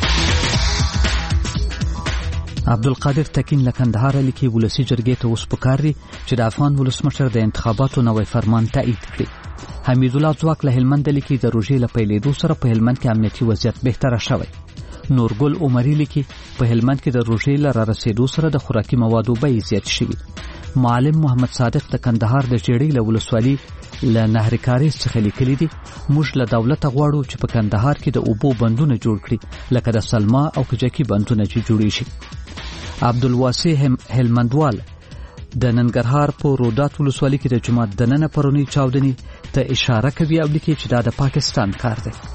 عبدالقادر تکین له کندهار لیکي ولسی جرګې ته اوس پکاري چې د افغان ولسمشر د انتخاباتو نوې فرمان تایید کړي. حمید الله ځواک له هلمند لیکي د روژې له پیلېدو سره په هلمند کې امنیتي وضعیت بهتره شوی. نورګل عمري لیکي په هلمند کې د روژې له را رسېدو سره د خوراکي موادو بیې زیات شوي. معلم محمد صادق د کندهار د جېړۍ له ولسوالۍ له نهر کاریز څخه لیکلي دي موږ له دولت غواړو چې په کندهار کې د اوبو بندونه جوړ کړي لکه د سلما او کجکي بندونه چې جوړ شي. عبدالواسع هلمندوال د ننګرهار په رودات ولسوالۍ کې د جماعت دننه پرونی چاودنی ته اشاره کوي او لیکي چې دا د پاکستان کار دی.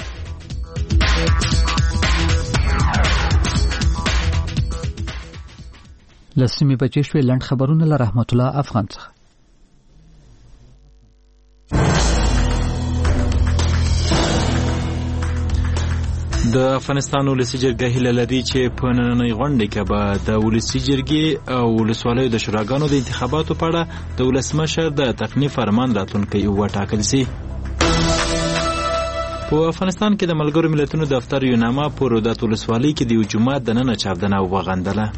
لسمی بچی شوی لند خبرونه له رحمت الله افغان څخه. د افغانستان ولسی جرګه هیله لري چې په نننۍ غونډه کې به د ولسی جرګې او ولسوالیو د شوراګانو د انتخاباتو په اړه د ولسمشر د تقنینی فرمان راتلونکی وټاکل شي. په افغانستان کې د ملګرو ملتونو دفتر یو نامه په رودات ولسوالۍ کې د یو جماعت دننه چاودنه وغندله.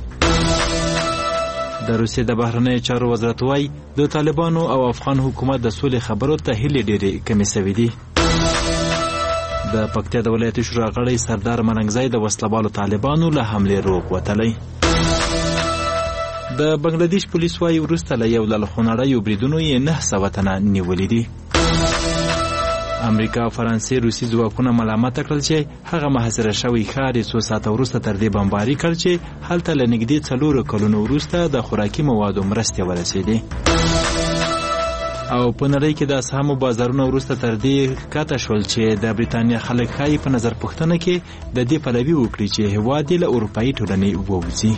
د روسیې د بهرنیو چارو وزارت وايي د طالبانو او افغان حکومت د سولې خبرو ته هیلې ډېرې کمې شوې دي. د پکتیا د ولایتي شورا غړی سردار مرنګزی د وسلوالو طالبانو له حملې روغ وتلی. د بنگلاديش پولیس وايي وروسته له یو له خونړیو بریدونو یې نه سوه تنه نیولي دي. امریکا او فرانسې روسي ځواکونه ملامت کړل چې هغه محاصره شوی ښار یې څو ساعته وروسته تر دې بمباري کړ چې هلته له نږدې څلورو کلونو وروسته د خوراکي موادو مرستې ورسېدې. او په نړۍ کې د اسهامو بازارونه وروسته تر دې ښکته شول چې د بریتانیا خلک ښایي په نظر پوښتنه کې د دې پلوي وکړي چې هېواد یې له اروپایي ټولنې ووځي.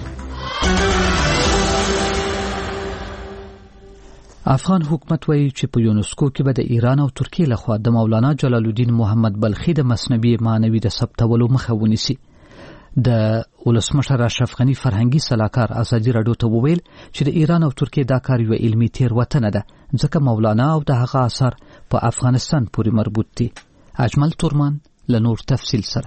افغان حکومت وایي چې په یونسکو کې به د ایران او ترکیې لخوا د مولانا جلال الدین محمد بلخي د مثنوي معنوي د ثبتولو مخه ونیسي. د ولسمشر اشرف غني فرهنګي سلاکار ازادي راډیو ته وویل چې د ایران او ترکیې دا کار یو علمي تېروتنه ده ځکه مولانا او د هغه اثار په افغانستان پورې مربوط دي. اجمل تورمان له نور تفصیل سره.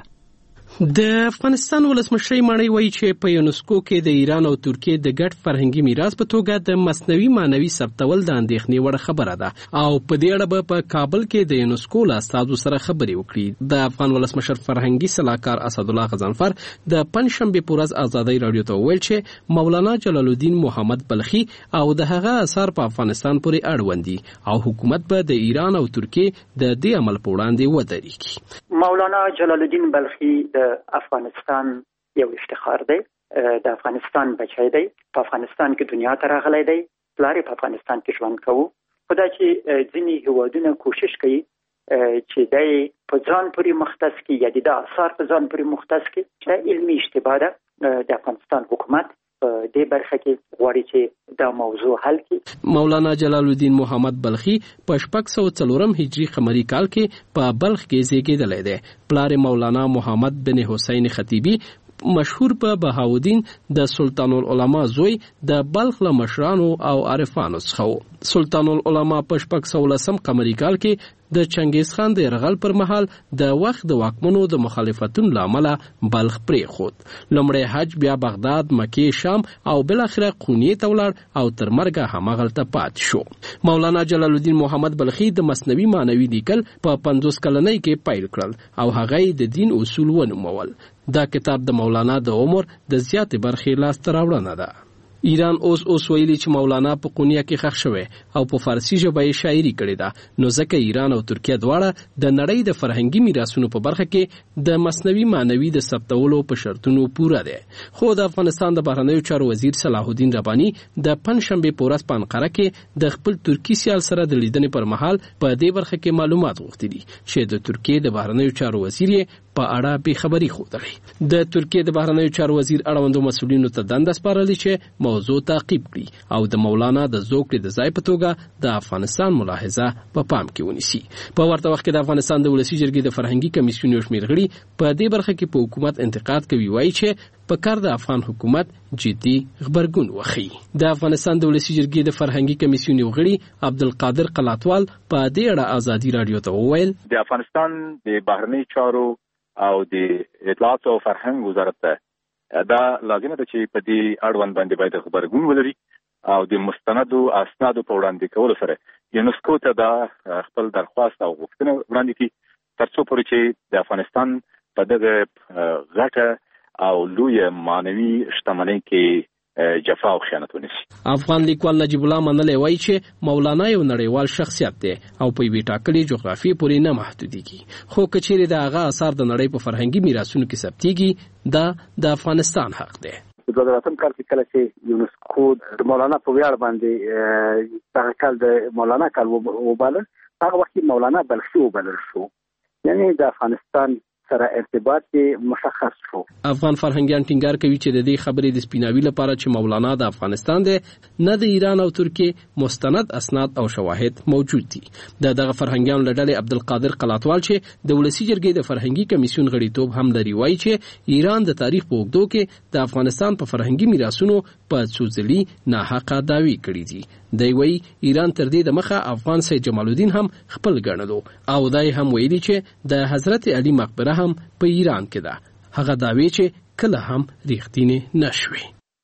د افغانستان ولسمشر ماڼۍ وایي چې په یونسکو کې د ایران او ترکیې د ګډ فرهنګي میراث په توګه د مثنوي معنوي ثبتول د اندېښنې وړ خبره ده او په دې اړه به په کابل کې د یونسکو له استازو سره خبرې وکړي. د افغان ولسمشر فرهنګي سلاکار اسدالله غضنفر د پنځشنبې په ورځ ازادۍ راډیو ته وویل چې مولانا جلال الدین محمد بلخي او د هغه اثار په افغانستان پورې اړوند دي او حکومت به د ایران او ترکیې د دې عمل په وړاندې ودرېږي. مولانا جلال الدین بلخي د افغانستان یو افتخار دی، د افغانستان بچی دی، په افغانستان کې دنیا ته راغلی دی، پلار په افغانستان کې ژوند کوو. خو دا چې ځینې هیوادونه کوشش کوي چې دی په ځان پورې مختص کړي یا د اثار په ځان پورې مختص کړي، چې علمي اشتباه ده. د افغانستان حکومت په دې برخه کې غواړي چې دا موضوع حل کړي. مولانا جلال الدین محمد بلخي په شپږ سوه څلورم هجري قمري کال کې په بلخ کې زیږېدلی دی. پلار مولانا محمد بن حسین خطیبي مشهور په بهاودین د سلطان العلماء زوی د بلخ له مشرانو او عارفانو څخه. سلطان العلماء په شپږ سوه لسم قمري کال کې د چنګیز خان د یرغل پر مهال د وخت د واکمنو د مخالفتونو له امله بلخ پرېښود. لومړی حج، بیا بغداد، مکې، شام او بالاخره قونیې ته ولاړ او تر مرګه هماغلته پاتې شو. مولانا جلال الدین محمد بلخي د مثنوي معنوي لیکل په پنځوس کلنۍ کې پیل کړل او هغه د دین اصول ونومول. دا کتاب د مولانا د عمر د زیاتې برخې لاسته راوړنه ده. ایران اوس اوس ویلي چې مولانا په قونیه کې ښخ شوی او په فارسي ژبه یې شاعري کړې ده، نو ځکه ایران او ترکیه دواړه د نړۍ د فرهنګي میراثونو په برخه کې د مثنوي معنوي د ثبتولو په شرطونو پوره دي. خو د افغانستان د بهرنیو چارو وزیر صلاح الدین رباني د پنځشنبې په ورځ په انقره کې د خپل ترکي سیال سره د لیدنې پر مهال په دې برخه کې معلومات غوښتي دي چې د ترکیې د بهرنیو چارو وزیر یې په اړه به خبري خوده. د ترکیې د بهرنیو چارو وزیر اړوندو مسؤلینو ته دنده سپارلې چې موضوع تعقیب کړي او د مولانا د زوکړې د ځای په توګه د افغانستان ملاحظه په پام کې ونیسي. په ورته وخت کې د افغانستان د ولسی جرګې د فرهنګي کمیسیون یو شمېر غړي په دې برخه کې په حکومت انتقاد کوي، وایي چې په کار د افغان حکومت جدي خبرګون وخی. د افغانستان د ولسی جرګې د فرهنګي کمیسیون یو غړي عبدالقادر قلاتوال په دې اړه ازادي راډیو ته وویل د افغانستان د بهرنی چارو او د اطلاعات او فرهنګ وزارت ته دا لازمه ده چې په دې اړوند باندې باید خبرګون ولري او د مستندو اسنادو په وړاندې کولو سره یونسکو ته دا خپل درخواست او غوښتنه وړاندې کړي تر څو پورې چې د افغانستان په دغه غټه او لویه معنوي شتمنۍ کې جفا او خیانت ونشي. افغان لیکوال نجیب الله منلې وایي چې مولانا یو نړیوال شخصیت دی او په یوې ټاکلې جغرافیې پورې نه محدودېږي، خو کچېرې د هغه اثار د نړۍ په فرهنګي میراثونو کې ثبتېږي دا د افغانستان حق دی. د دوه زره کال کې کله چې یونسکو د مولانا په ویاړ باندې دغه کال د مولانا کال وباله، هغه وخت مولانا بلخي وبلل شو، یعنی د افغانستان سره ارتباط مشخص شو. افغان فرهنګیان ټینګار کوي چې د دې خبرې د سپیناوي لپاره چې مولانا د افغانستان دی نه د ایران او ترکیه مستند اسناد او شواهد موجود دي. د دغه فرهنګیان لړلې عبدالقادر قلاتوال چې د ولسی جرګې د فرهنګي کمیسیون غړیتوب هم لري وایي چې ایران د تاریخ په اوږدو کې د افغانستان په فرهنګي میراثونو په څوزلي ناحقه دعوی کړي دي. دی وایي ایران تر دې د مخه افغان سید جمال الدین هم خپل ګڼلو او دای هم ویلي چې د حضرت علی مقبره هم په ایران کې ده، هغه دعوی چې کله هم ریښتینې نشوي.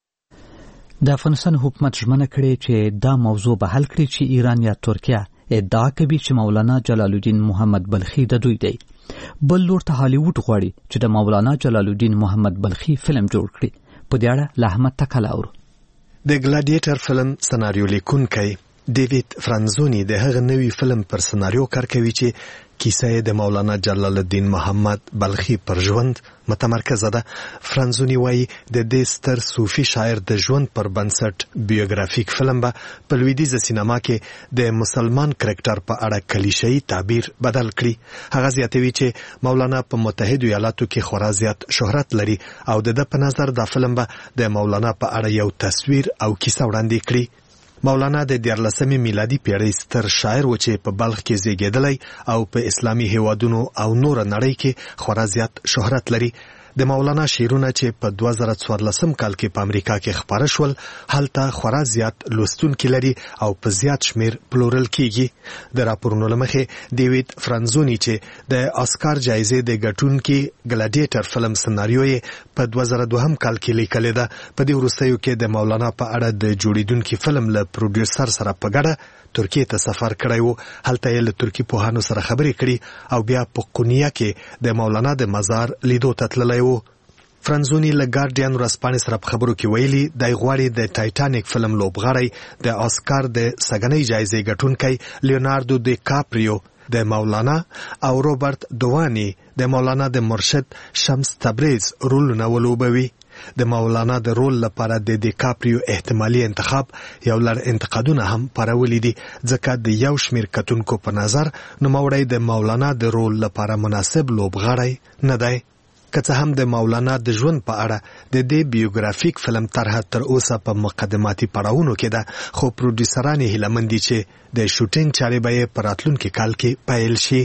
د افغانستان حکومت ژمنه کړې چې دا موضوع به حل کړي چې ایران یا ترکیه ادعا کوي چې مولانا جلال الدین محمد بلخي د دوی دی. بل لور ته هالیوډ غواړي چې د مولانا جلال الدین محمد بلخي فلم جوړ کړي. په دې اړه له احمد تکل اورو. د ګلاډیټر فلم سناریو لیکونکی ډیوید فرانزونی د هغه نوی فلم پر سناریو کار کوي چې کیسه د مولانا جلال الدین محمد بلخي پر ژوند متمرکزه ده. فرانزونی وایي د دې ستر صوفي شاعر د ژوند پر بنسټ بیوګرافیک فلم به په لویدیځه سینما کې د مسلمان کرکټر په اړه کلیشه‌ای تعبیر بدل کړي. هغه زیاتوي چې مولانا په متحده ایالاتو کې خورا زیات شهرت لري او د ده په نظر دا فلم به د مولانا په اړه یو تصویر او کیسه وړاندې کړي. مولانا د دیارلسمې میلادي پیړۍ ستر شاعر و چې په بلخ کې زیږېدلی او په اسلامي هیوادونو او نور نړۍ کې خورا زیات شهرت لري. د مولانا شعرونه چې په دوه زره څوارلسم کال کې په امریکا کې خپاره شول هلته خورا زیات لوستونکي لري او په زیات شمیر پلورل کیږي. د راپورونو له مخې ډیوید فرانزونی چې د آسکار جایزې د ګټونکي ګلاډیټر فلم سناریو یې په دوه زره دوهم کال کې لیکلې ده، په دې وروستیو کې د مولانا په اړه د جوړیدونکي فلم له پروډیوسر سره په ګډه ترکیه ته سفر کړی و. هلته یې له ترکی پوهانو سره خبرې کړي او بیا په قونیه کې د مولانا د مزار لیدو ته تللی و. فرانزونی له ګارډین ورځپاڼې سره په خبرو کې ویلي دی غواړي د ټایټانیک فلم لوبغاړی د آسکار د سګنۍ جایزې ګټونکی لیوناردو دی کاپریو د مولانا او روبرت دوانی د مولانا د مرشد شمس تبریز رولونه ولوبوي. د مولانا د رول لپاره د دی کاپریو احتمالي انتخاب یو لړ انتقادونه هم پارولي دي ځکه د یو شمیر کتونکو په نظر نوموړی د مولانا د رول لپاره مناسب لوبغاړی نه دی. که څه هم د مولانا د ژوند په اړه د دې بیوګرافیک فلم طرحه تر اوسه په مقدماتي پړاوونو کې ده، خو پروډیوسران یې هیله مند دي چې د شوټینګ چارې به یې په راتلونکي کال کې پیل شي.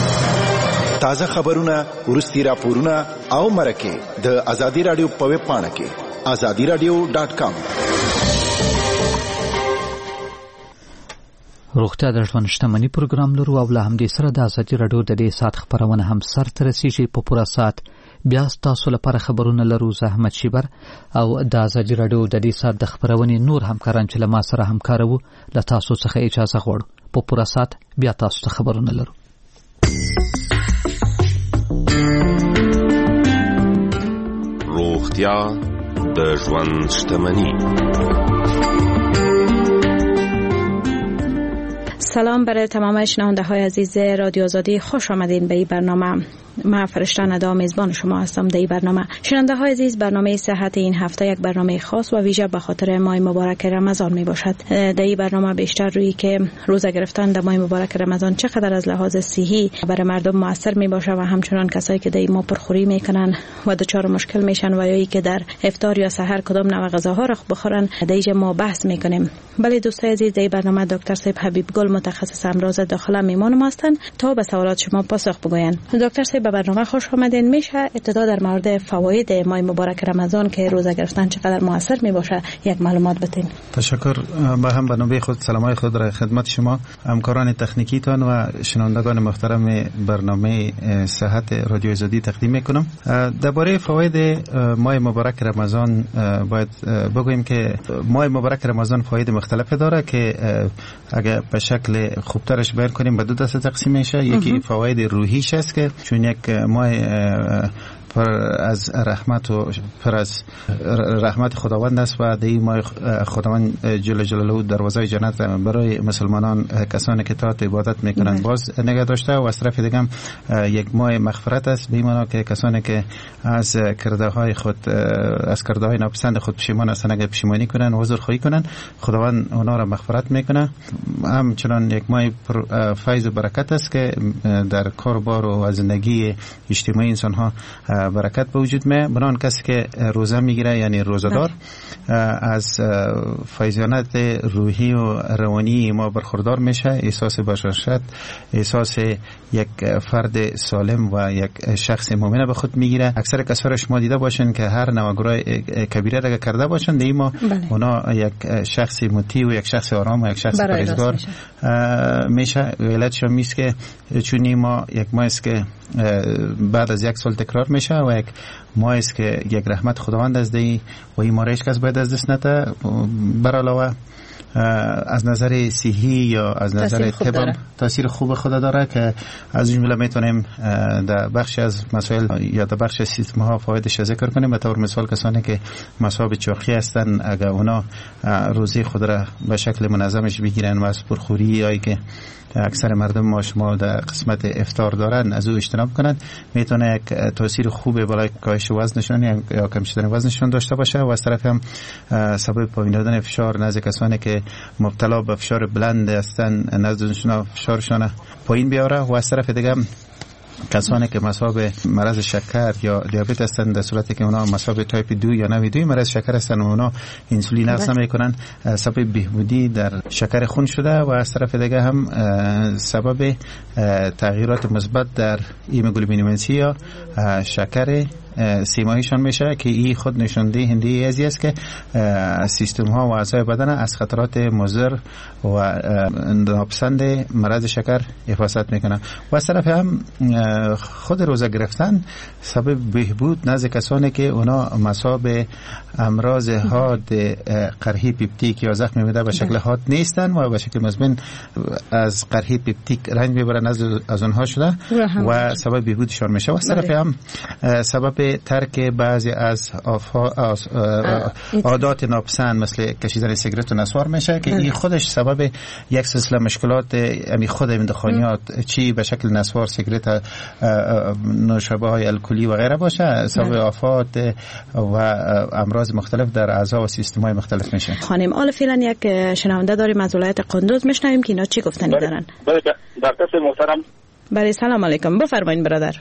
تازه خبرونه، وروستي راپورونه او مرکې د ازادي رادیو په ویب پاڼه کې ازادي رادیو ډاټ کام. روغتیا د ژوند شتمنۍ پروګرام لرو او له همدې سره د ازادي رادیو د دې ساعت خبرونه هم سرته رسیږي. په پوره ساعت بیا تاسو لپاره خبرونه لرو. زحمت شیبر او د ازادي رادیو د دې ساعت د خبرونې نور همکاران چې له ما سره همکار وو له تاسو څخه اجازه غواړو. په پوره ساعت بیا تاسو ته خبرونه لرو. روغتیا د ژوند شتمنی. سلام برای تمام شنونده های عزیز رادیو آزادی، خوش آمدین به این برنامه. من فرشته ندا میزبان شما هستم در این برنامه. شنونده های عزیز، برنامه صحت این هفته یک برنامه خاص و ویژه به خاطر ماه مبارک رمضان می باشد. در این برنامه بیشتر روی که روزه گرفتن در ماه مبارک رمضان چقدر از لحاظ صحی برای مردم موثر می باشه و همچنان کسایی که در این ماه پرخوری میکنن و دچار مشکل میشن و یا که در افطار یا سحر کدام نوع غذاها را بخورن، در اینجا ما بحث میکنیم. بله دوستای عزیز، در این برنامه دکتر صاحب حبیب گل متخصص امراض داخله میمان ما هستند تا به سوالات شما پاسخ بگویند. دکتر صاحب به برنامه خوش آمدین. میشه ابتدا در مورد فواید ماه مبارک رمضان که روزه گرفتن چقدر موثر می باشه یک معلومات بدین؟ تشکر. با هم بنابه خود سلامای خود را خدمت شما همکاران تکنیکیتان و شنوندگان محترم برنامه صحت رادیو آزادی تقدیم میکنم. درباره فواید ماه مبارک رمضان باید بگوییم که ماه مبارک رمضان فواید مختلفی داره که اگر به شکل خوبترش بیان کنیم به دو دسته تقسیم میشه. یکی فواید روحیش است که چون یک ماه پر از رحمت و پر از رحمت خداوند است و در این ماه خداوند جل جلاله دروازه جنت برای مسلمانان کسانی که طاعت عبادت میکنند باز نگه داشته و از طرف دیگه یک ماه مغفرت است، به معنی که کسانی که از کرده های خود از کرده های ناپسند خود پشیمان هستند اگر پشیمانی کنند و عذرخواهی کنند خداوند اونا را مغفرت میکنه. همچنان یک ماه فیض و برکت است که در کاربار و زندگی اجتماعی انسان ها برکت به وجود میاد. برای کسی که روزه میگیره یعنی روزدار از فیضانت روحی و روانی ما برخوردار میشه، احساس بشاشت، احساس یک فرد سالم و یک شخص مؤمن به خود میگیره. اکثر کسایی شما دیده باشین که هر نوگرای کبیره را کرده باشن در ما اونا یک شخص مطیع و یک شخص آرام و یک شخص پرهیزگار میشه. علتش هم میست که چون ما یک ماه است که بعد از یک سال تکرار میشه و یک ماه است که یک رحمت خداوند از دی و این ماره هیچ کس باید از دست نده. بر علاوه از نظر صحی یا از نظر طب تاثیر خوب خدا داره که از جمله میتونیم در بخش از مسائل یا در بخش سیستم ها فوایدش ذکر کنیم. به طور مثال کسانی که مصاب چاقی هستن اگر اونا روزی خود را به شکل منظمش بگیرن و از پرخوری یا که اکثر مردم ما شما در قسمت افطار دارن از او اجتناب کنند میتونه یک تاثیر خوب بالای کاهش وزنشون یا کم شدن وزنشون داشته باشه و از طرف هم سبب پایین دادن فشار نزد کسانی که مبتلا به فشار بلند هستن نزدشون فشارشون پایین بیاره و از طرف دیگه کسانی که مصاب مرض شکر یا دیابت هستند در صورتی که اونا مصاب تایپ دو یا نوع دو مرض شکر هستند و اونا انسولین نقص نمیکنن سبب بهبودی در شکر خون شده و از طرف دیگه هم سبب تغییرات مثبت در هیموگلوبینومنسی یا شکر سیماییشان میشه که این خود نشان دهنده ازی است که سیستم ها و اعضای بدن از خطرات مضر و ناپسند مرض شکر حفاظت میکنه و از طرف هم خود روزه گرفتن سبب بهبود نزد کسانی که اونا مصاب امراض حاد قرحی پپتیک یا زخم معده به شکل حاد نیستن و به شکل مزمن از قرحی پپتیک رنج میبرن از اونها شده و سبب بهبودشان میشه و از طرف هم سبب ترک بعضی از عادات ناپسند مثل کشیدن سیگارت و نسوار میشه که این خودش سبب یک سلسله مشکلات امی خود اندخانیات چی به شکل نسوار، سیگارت، نوشابه های الکلی و غیره باشه سبب آفات و امراض مختلف در اعضا و سیستم های مختلف میشه. خانم حالا فعلا یک شنونده داریم از ولایت قندوز، میشنویم که اینا چی گفتنی دارن. بله دکتر محترم. بله سلام علیکم، بفرمایید برادر.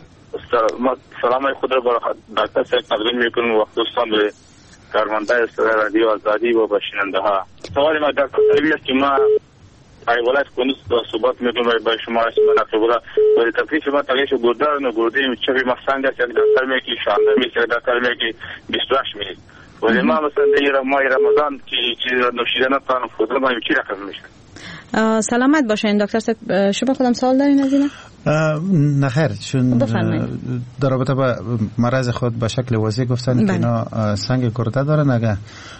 سلام خود را برای دکتر صاحب تقدیم میکنم و دوستان به کارمنده رادیو آزادی و به شنونده ها. سوال ما دکتر صاحب است که ما ای ولایت قندوز صحبت میکنم با شما اسم نقبولا ولی تکلیف ما تغییر گردار و گردی چه ما سنگ است یک دکتر میگه شانده میگه دکتر میگه بیست و هشت میگه ولی ما مثلا در ماه رمضان که چیز نوشیدن نتوانم خود ما چی رقم میشه. سلامت باشین دکتر صاحب، شما خودم سوال دارین از اینا؟ نه خیر، چون در رابطه با مرض خود به شکل واضح گفتن که اینا سنگ گرده دارن اگه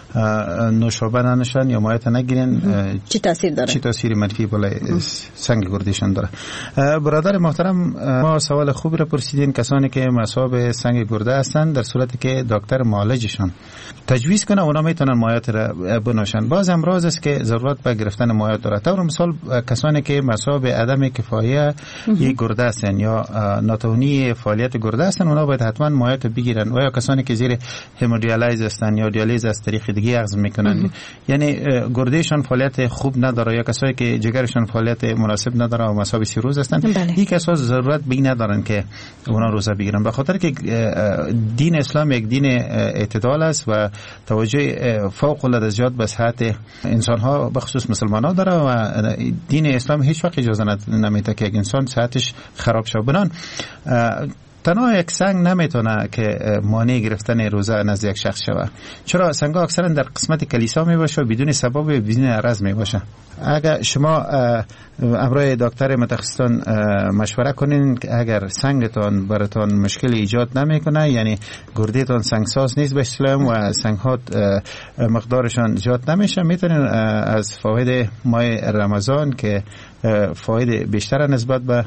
نوشابه ننوشن یا مایعات نگیرن چی تاثیر داره؟ چی تاثیر منفی بالای سنگ گردیشون داره؟ برادر محترم ما سوال خوبی را پرسیدین. کسانی که مصاب سنگ گرده هستن در صورتی که دکتر معالجشون تجویز کنه اونا میتونن مایعات را بنوشن. باز امراض است که ضرورت به گرفتن مایعات داره. طور مثال کسانی که مصاب عدم کفایه گرده هستن یا ناتوانی فعالیت گرده هستن اونا باید حتما مایعات بگیرن و یا کسانی که زیر همودیالیز هستن یا دیالیز از طریق دیگه اخذ میکنن یعنی گردهشان فعالیت خوب نداره یا کسایی که جگرشان فعالیت مناسب نداره و مصاب سیروز هستن این کسا ضرورت به ندارن که اونا روزه بگیرن به خاطر که دین اسلام یک دین اعتدال است و توجه فوق العاده زیاد به صحت انسان ها به خصوص مسلمان ها داره و دین اسلام هیچ وقت اجازه نمیده که یک انسان صحتش خراب شه. بنان تنها یک سنگ نمیتونه که مانع گرفتن روزه نزد یک شخص شوه، چرا سنگا اکثرا در قسمت کلیسا می باشه و بدون سبب و بدون عرض می باشه. اگر شما امروی دکتر متخصصان مشوره کنین که اگر سنگتان براتون مشکل ایجاد نمیکنه یعنی گردهتان سنگساز نیست به اسلام و سنگ‌ها مقدارشان زیاد نمیشه میتونین از فواید ماه رمضان که فواید بیشتر نسبت به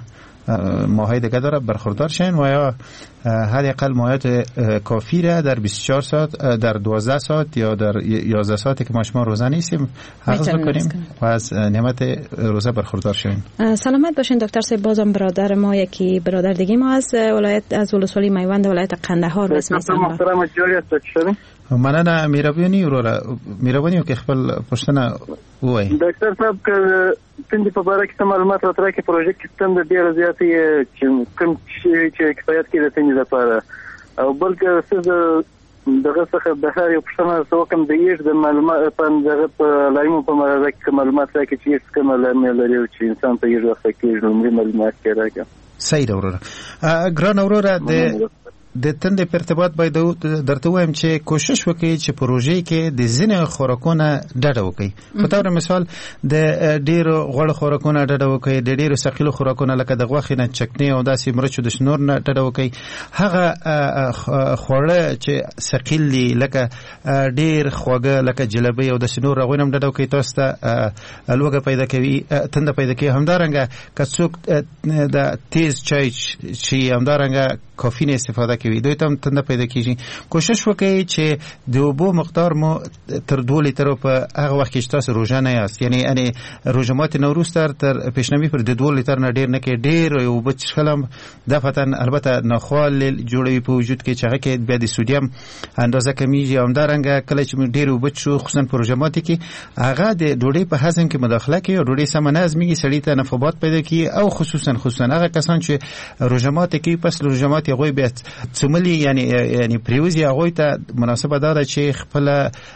ماهای دیگه داره برخوردار شین و یا حد اقل مایات کافی را در بیست و چهار ساعت در دوازده ساعت یا در یازده ساعتی که ما شما روزه نیستیم حفظ بکنیم و از نعمت روزه برخوردار شویم. سلامت باشین دکتر صاحب. بازم برادر ما یکی برادر دیگه ما از ولایت از ولسوالی میوند ولایت قندهار رسمی هستند. محترم جوریت دکتر. مننه میرابونی ورا میرابونی که خپل پښتنه وای. ډاکټر صاحب که تند په باره کې معلومات راته کې پروژه کې تند ډیر زیاتې چې کوم چې کفایت کې د تند لپاره او بلکې څه دغه څخه به هر یو پښتنه څو کوم د یې د معلومات په دغه په لایم په مرزه کې معلومات راکې چې څه کوم لامل لري چې انسان په یو وخت کې نومري معلومات کې راکې. صحیح وروره. ګران وروره د د تند په ارتباط باید درته وایم چې کوشش وکړي چې پروژې کې د ځینې خوراکونه ډډه وکړي. په تور مثال د ډیرو غوړ خوراکونه ډډه وکړي، د ډیرو ثقيل خوراکونه لکه د غوښې نه چکنی او داسې مرچو د شنور نه ډډه وکړي. هغه خوړه چې ثقيل دي لکه ډیر خواږه لکه جلبي او د شنور غوښنه ډډه وکړي، تاسو ته الوګه پیدا کوي، تند پیدا کوي. همدارنګه که څوک د تیز چای شي همدارنګه کافین استفاده کوي دوی ته تند پیدا کیږي. کوشش وکړئ چې د اوبو مقدار مو تر دوه لیتر په هغه وخت کې تاسو روزه نه یاست، یعنی یعنی روزه مات نوروز تر تر پیشنمی پر د دوه لیتر نه ډیر نه کې ډیر او بچخلم دفتن البته ناخوال جوړوي په وجود کې چې هغه کې بیا د سودیم اندازه کمیږي. همدارنګه کله چې ډیر وبچو خصوصا پروژه مات کې هغه د ډوډۍ په هضم کې مداخله کوي او ډوډۍ سم نه هضمېږي، سړی ته نفوبات پیدا کوي او خصوصا خصوصا هغه کسان چې روزه مات کوي پس روزه مات هغه بیا څوملي یعنی یعنی پریوزي هغه ته مناسبه ده چې خپل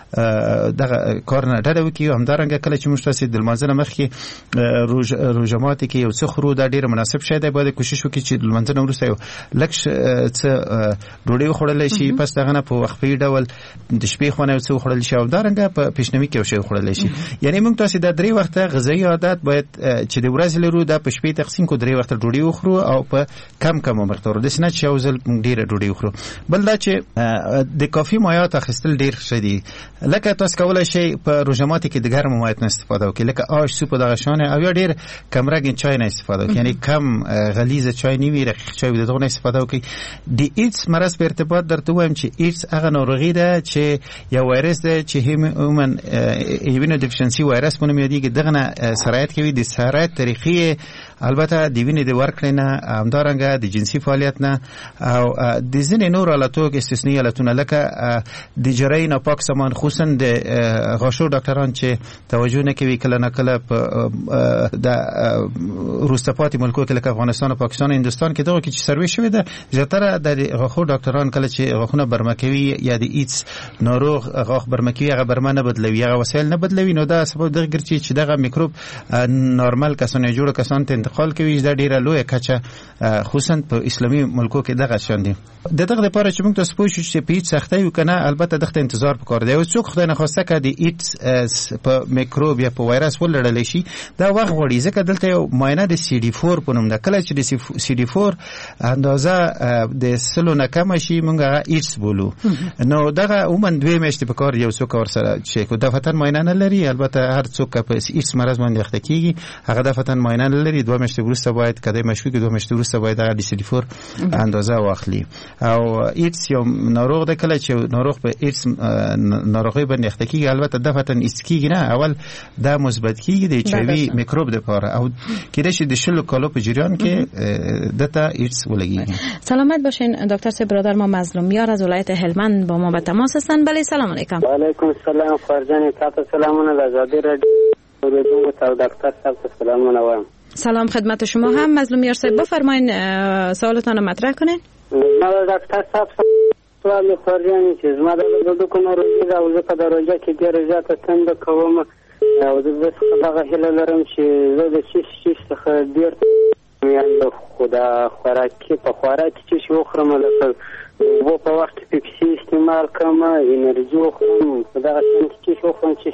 دغه کار نه ډډه وکړي. همدارنګه کله چې موږ تاسو د لمانځنه مخکې روزه مات کې یو څه خورو دا ډیر مناسب شي دی. باید کوشش وکړي چې د لمانځنه وروسته یو لکه څه ډوډۍ وخوړل شي، پس دغه نه په وقفي ډول د شپې خونه یو څه وخوړل شي، همدارنګه په پیشنمی کې یو شی وخوړل شي. یعنی موږ تاسو د درې وخته غذایی عادت باید چې د ورځې لرو د په شپې تقسیم کو درې وخته ډوډۍ وخورو او په کم کم مقدار د سنت یو ځل ډیره ډوډۍ وخورو. بل دا چې د کافي مایات اخیستل ډیر شدي، لکه تاسو کولای شئ په روزمات کې د ګرم مایات نه استفاده وکړئ، لکه آش سوپ دغه شانه او یا ډیر کم رنګ چای نه استفاده وکړئ، یعنی کم غلیظ چای نیوي رقیق چای دغه نه استفاده وکړئ. د ایډز مرض په ارتباط درته وایم چې ایډز هغه ناروغي ده چې یو وایرس ده چې هیومن ایمونو ډیفیشنسي وایرس په نوم یادېږي. دغه نه سرایت کوي. د سرایت طریقې البته د وینې د ورکړې نه، همدارنګه د جنسي فعالیت نه او د ځینې نور حالتو کې استثنایی حالتونه لکه د جراحي ناپاک سامان، خصوصا د غاښو ډاکټران چې توجه نه کوي کله نه کله په د وروسته پاتې ملکو کې لکه افغانستان او پاکستان او هندوستان کې دغه کې چې سروې شوې ده، زیاتره د غاښو ډاکټران کله چې غاښونه برمه کوي یا د ایډز ناروغ غاښ برمه کوي هغه برمه نه بدلوي، هغه وسایل نه بدلوي، نو دا سبب دغه ګرځي چې دغه میکروب نورمال کسانه جوړ کسان ته انتقال کوي. دا ډیره لویه کچه خصوصا په اسلامي ملکو کې دغه شان دي. د دغه لپاره چې موږ تاسو پوه شو چې پیټ سختي وکنه البته دغه انتظار وکړ دی او څوک خدای نه خواسته کړي ایټ په میکروب یا په وایرس ولړل شي دا وخت وړي ځکه دلته یو معاینه د سی ډي فور په نوم ده. کله چې د سی ډي فور اندازه د سلو نه کم شي موږ هغه ایټ بولو. نو دغه عموما دوه میاشتې په کار یو څوک ور سره چې کو دفتن معاینه نه لري، البته هر څوک په ایټ مرز باندې اخته کیږي هغه دفتن معاینه نه لري، دوه میاشتې وروسته باید کده مشوي کې دوه میاشتې وروسته باید هغه د سی ډي فور اندازه واخلي. او ایټس یو ناروغ ده، کله چې ناروغ په ایټس ناروغي باندې اخته کیږي البته دفتن ایسکیږي نه، اول دا مثبت کیږي د ایچ آی وی میکروب د پاره او کله چې د شلو کالو په جریان کې دتا ایټس ولګي. سلامت باشین دکتر صاحب. برادر ما مظلوم یار از ولایت هلمند با ما به تماس هستند. بله سلام علیکم. و علیکم السلام فرزان تاسو سلامونه له آزادی رادیو اوریدونکو ته دکتر صاحب سلامونه وایم. سلام خدمت شما هم مظلوم یار صاحب، بفرمایید سوالتان رو مطرح کنین. ما دکتر صاحب سوال فرزان چې زما د دوکو ناروغي ده او زه په درجه کې ډېر زیاته تنده کوم او زه دغه هیله لرم چې زه د شیش شیش څخه ډېر یعنې خدا خوراکي په خوراکي چې شي وخورم لکه اوبه په وخت کې پیپسي استعمال کوم، انرژي وخورم، په دغه شان چې شي وخورم چې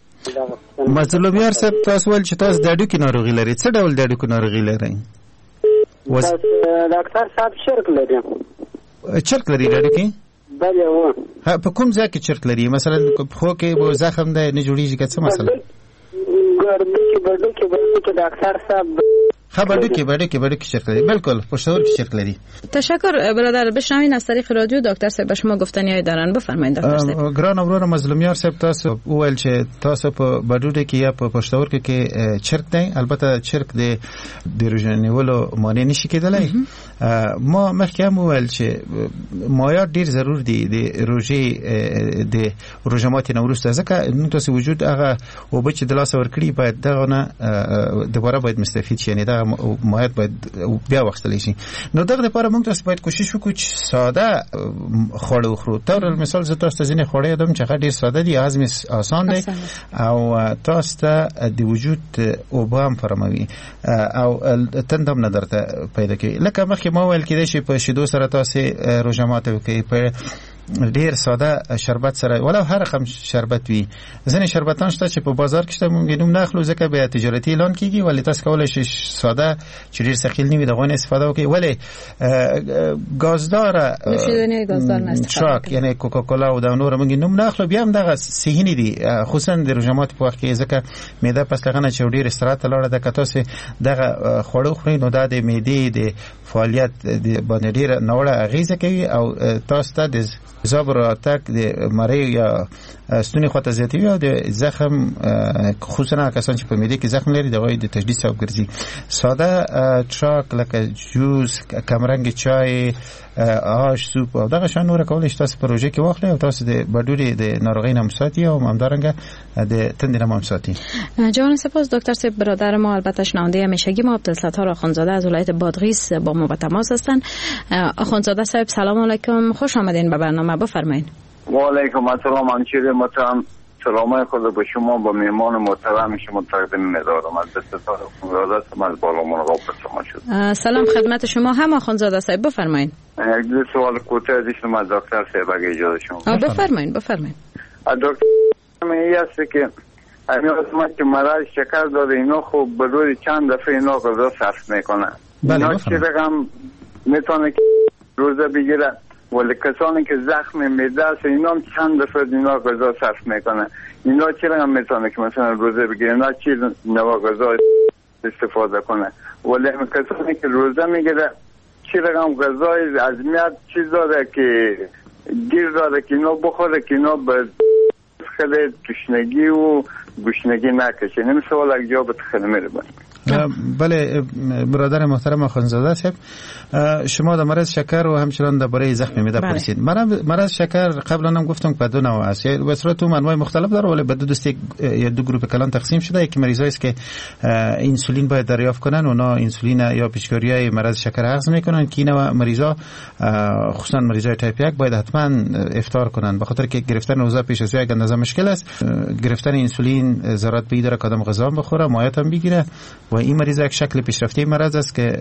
مظلوم یار صاحب تاسو ول چې تاسو د اډوکی ناروغي لري، څه ډول د اډوکی ناروغي لري؟ وس ډاکټر صاحب چرک لري. چرک لري د اډوکی؟ بله و. ها په کوم ځای کې چرک لري؟ مثلا خو کې به زخم ده نه جوړیږي که څه مثلا؟ ګردو کې ګردو کې ګردو کې ډاکټر صاحب خبر که بده که بده که شرکت لري بالکل پشتور که شرکت لري. تشکر برادر. بشنوین از طریق رادیو دکتر صاحب به شما گفتنی دارن. بفرمایید دکتر صاحب. ګران اورور مظلومیار صاحب تاسو وویل چې تاسو په بډوډه کې یا په پښتور کې کې چرک دی. البته چرک د د روزنیولو معنی نشي کېدلای. ما مخکې هم وویل چې مایعات ډیر ضرور دي د روزي د روزمات نوروز ځکه نو تاسو وجود هغه او به چې د لاس ورکړي باید دغه نه دوباره باید مستفید شي. یعنی دا مایعات باید بیا وختلی شي. نو دغه لپاره موږ تاسو باید کوشش وکړو چې ساده خواړه وخورو. تر مثال زه تاسو ته ځینې خواړه یادوم چې هغه ډیر ساده دي، هضم آسان دی او تاسو ته د وجود اوبه هم فراهموي او تندم نه درته پیدا کوي. لکه مخکې ما ویل کېدای شي په شیدو سره تاسو روژه ماته وکړئ، په ډیر ساده شربت سره ولو هر رقم شربت وي. ځینې شربتان شته چې په بازار کې شته مونږ نوم نه اخلو ځکه بیا تجارتي اعلان کیږي، ولی تاسو کولای شئ ساده چې ډیر ثقیل نه وي دغه نه استفاده وکړئ. ولی گازدار نوشیدنی گازدار نه استفاده وکړئ، یعنی کوکاکولا او د نور مونږ نوم نه اخلو. بیا هم دغه صحي نه دي، خصوصا د روزمات په وخت کې ځکه معده پس لغنه چې ډیر استراحت لاړه د کتاسه دغه خوړو خوري نو د معدې د فعالیت د باندې ډیر نوړه اغیزه کوي او تاسو ته د زابر اتاک د مری یا ستونی خواته زیاتوي او د زخم خصوصا کسان چې په معده کې زخم لري دغه د تجدید سبب ګرځي. ساده چاک لکه جوس، کمرنګ چای، آش، سوپ او دغه شان نور کولای شي تاسو پروژه کې واخلئ او تاسو د بډوري د ناروغۍ نه مساتی او همدارنګه د تندې نه مساتی. جان سپاس دکتر صاحب. برادر ما البته شنونده همیشگی ما عبدالستار آخوندزاده از ولایت بادغیس با ما به تماس هستند. آخوندزاده صاحب سلام علیکم، خوش آمدین به برنامه. بفرمایید. و علیکم السلام. همچنین محترم سلام خود به شما با میهمان محترم شما تقدیم می‌دارم. از ستاره آخوندزاده صاحب از بالا منقاب شما شد. سلام خدمت شما هم آخوندزاده صاحب. بفرمایید. یک دو سوال کوتاه داشتم از دکتر صاحب اگه اجازه شما. بفرمایید بفرمایید. دکتر می است که همین وقتی که مرض شکر داره اینا خوب به روی چند دفعه اینا غذا صرف میکنه. اینا چه رقم میتونه که روزه بگیره؟ ولی کسانی که زخم معده است اینا چند دفعه اینا غذا صرف میکنه. اینا چه رقم میتونه که مثلا روزه بگیره؟ اینا چی نوع غذا استفاده کنه؟ ولی کسانی که روزه میگیره چه رقم غذای از میاد چیز داره که گیر داره که اینا بخوره که اینا به خیلی تشنگی و گشنگی نکشه. نمی سوال اگه جواب خیلی میره باید. بله برادر محترم آخوندزاده صاحب، شما در مرض شکر و همچنان درباره زخم معده پرسید. مرض شکر قبلا هم گفتم که دو نوع است، به صورت انواع مختلف داره ولی به دو دسته یا دو گروه کلان تقسیم شده. یکی مریضایی است که انسولین باید دریافت کنن، اونا انسولین یا پیشگیری مرض شکر هضم میکنن که اینا مریضا خصوصا مریضای تایپ یک باید حتما افطار کنن، به خاطر که گرفتن غذا پیش از یک اندازه مشکل است. گرفتن انسولین ضرورت به داره کدام غذا بخوره، مایعات هم بگیره و این مریض یک شکل پیشرفته مرض است که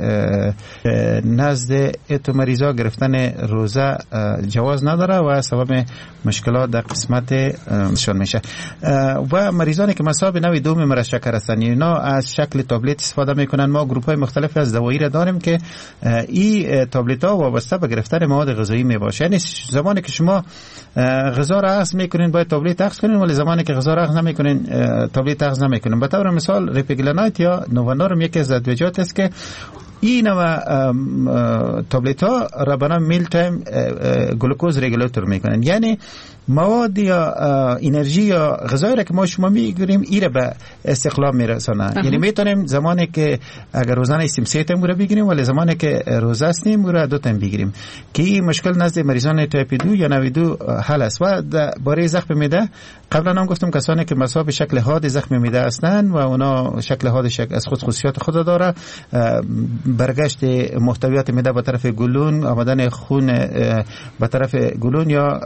نزد اتو مریضا گرفتن روزه جواز نداره و سبب مشکلات در قسمت شون میشه. و مریضانی که مصاب نوع دوم مرض شکر هستند اینا از شکل تابلت استفاده میکنن. ما گروپ های مختلف از دوایی را داریم که این تابلت ها وابسته به گرفتن مواد غذایی می باشه. یعنی زمانی که شما غذا را اخذ میکنین باید تابلت اخذ کنین، ولی زمانی که غذا را اخذ نمیکنین تابلت اخذ نمیکنین. به طور مثال ریپیگلانایت یا نوونارم یکی از ادویجات است که این نوع تابلت ها را به نام میل تایم گلوکوز رگولاتور میکنن، یعنی مواد یا انرژی یا غذایی را که ما شما میگیریم این را به استقلال میرسانه. یعنی میتونیم زمانی که اگر روزانه استیم سه تایم را بگیریم ولی زمانی که روزه استیم را دو تایم بگیریم که این مشکل نزد مریضان تایپ دو یا نوع دو حل است. و برای زخم معده قبلا هم گفتم کسانی که مصاب شکل حاد زخم معده هستند و اونا شکل حاد شکل از خود خصوصیات خود داره، برگشت محتویات معده به طرف گلون، آمدن خون به طرف گلون یا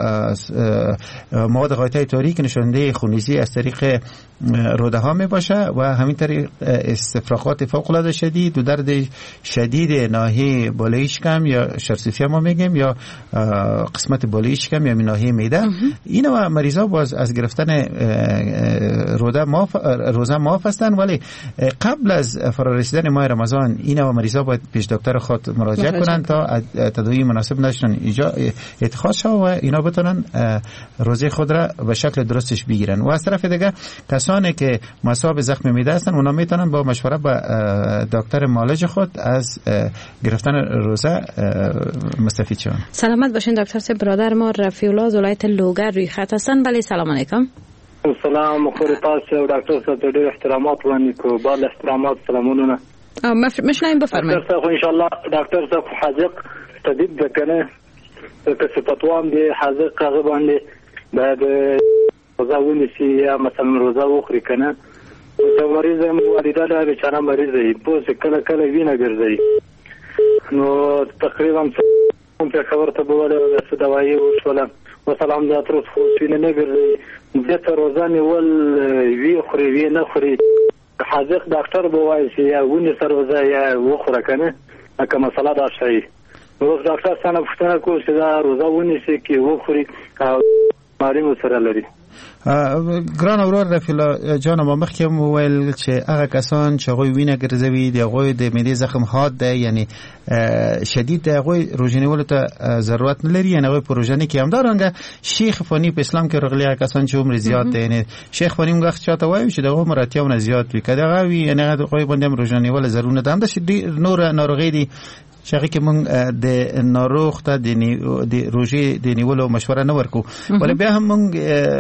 مواد غایطه تاریک نشانده خونریزی از طریق روده ها می باشه و همین طریق استفراغات فوق العاده شدید و درد شدید ناحیه بالای شکم یا شرسوفیا ما میگیم یا قسمت بالای شکم یا ناحیه معده. اینا مریضا باز از گرفتن روده معاف روزه معاف هستند، ولی قبل از فرارسیدن ماه رمضان اینا مریضا مریضا باید پیش دکتر خود مراجعه کنن تا تداوی مناسب نشون اتخاذ شه و اینا بتونن روزه خود را به شکل درستش بگیرن. و از طرف دیگه کسانی که مصاب زخم معده هستن اونا میتونن با مشوره با دکتر معالج خود از گرفتن روزه مستفید شون. سلامت باشین دکتر صاحب. برادر ما رفیع الله از ولایت لوگر روی خط هستن. بله سلام علیکم. سلام خور تاسو دکتر صاحب ډېر احترامات وړاندې کو بل احترامات سلامونه. مشلایم بفرمایید. دکتر صاحب ان شاء الله دکتر صاحب حاذق طبيب بکنه که صفتوام دی حاذق هغه باندې بعد روزه ونیسي یا مثلا روزه وخوري کنه او مریض والده له بیچاره مریض دی په کله کله وینه ګرځي نو تقریبا په خبر ته بوله د دوايي وشوله وسلام د تر څو وینه نه ګرځي د تر روزه نیول وی خوري وی نه خوري حاذق ډاکټر بوایي چې یا ونی سر روزه یا وخوره کنه که مسله دا شي نو ډاکټر څنګه پوښتنه کوي چې دا روزه ونیسي کې وخوري او ماري سره لري. ګران اورور رفیع الله جان ما مخکې وویل چې هغه کسان چې هغوی وینه ګرځوي د هغوی د معدې زخم حاد دی یعنی شدید دی هغوی روژه نیولو ته ضرورت نه لري یعنی هغوی په روژه نه کې همدارنګه شیخ فانی په اسلام کې راغلي هغه کسان چې عمر زیات دی یعنی شیخ فانی موږ چاته وایو چې د عمر اتیاونه زیات وي که دغه وي یعنی هغوی باندې هم روژه نیول ضرور نه ده. همداسې نور ناروغۍ دي چې هغې کې موږ د ناروغ ته د روژې د نیولو مشوره نه ورکو ولی بیا هم موږ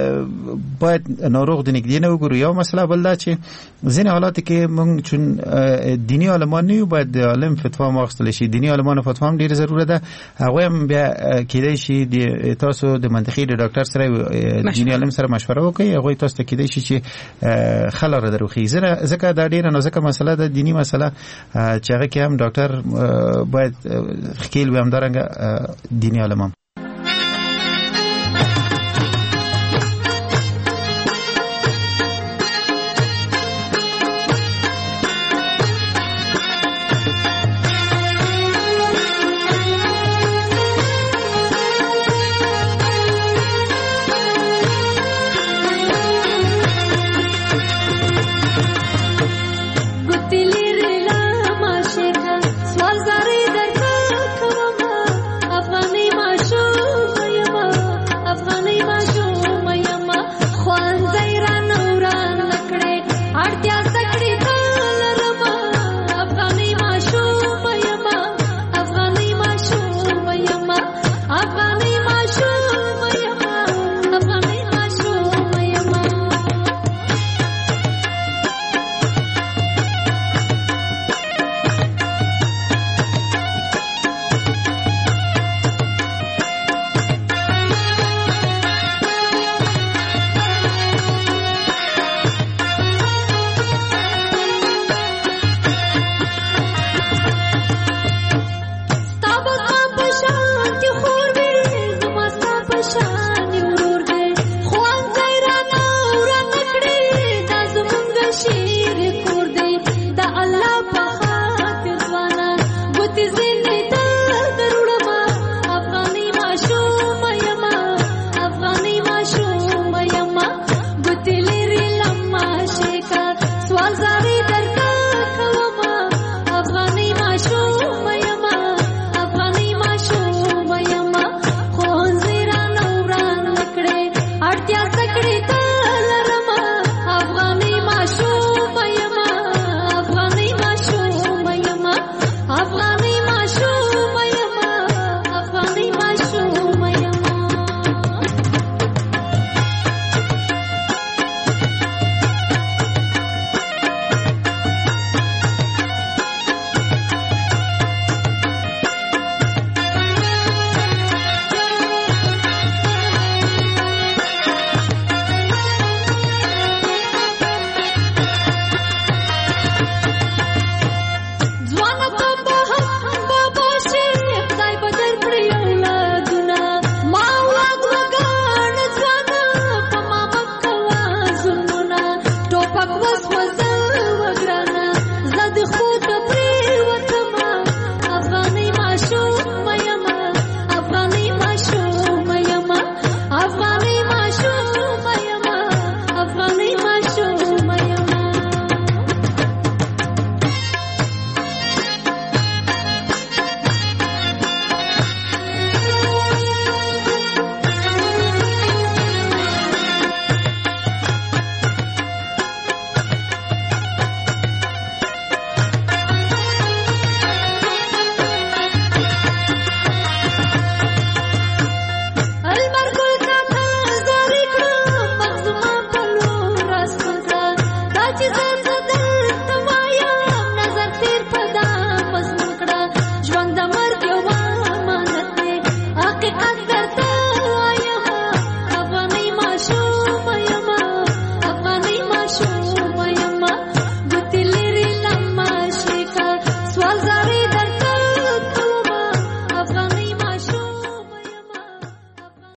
باید ناروغ د نږدې نه وګورو. یو مسله بل دا چې ځینې حالاتو کې موږ چون دیني عالمان نه یو باید د عالم فتوا هم واخیستلی شي. دیني عالمانو فتوا هم ډېره ضروره ده. هغوی هم بیا کیدای شي د تاسو د منطقي د ډاکټر سره دیني عالم سره مشوره وکړي هغوی تاسو ته کیدای شي چې ښه لاره در وښیي ځکه دا ډېره نازکه مسله ده دیني مسله چې هغه کې هم ډاکټر باید خیل و همدارنگه دینی عالمان.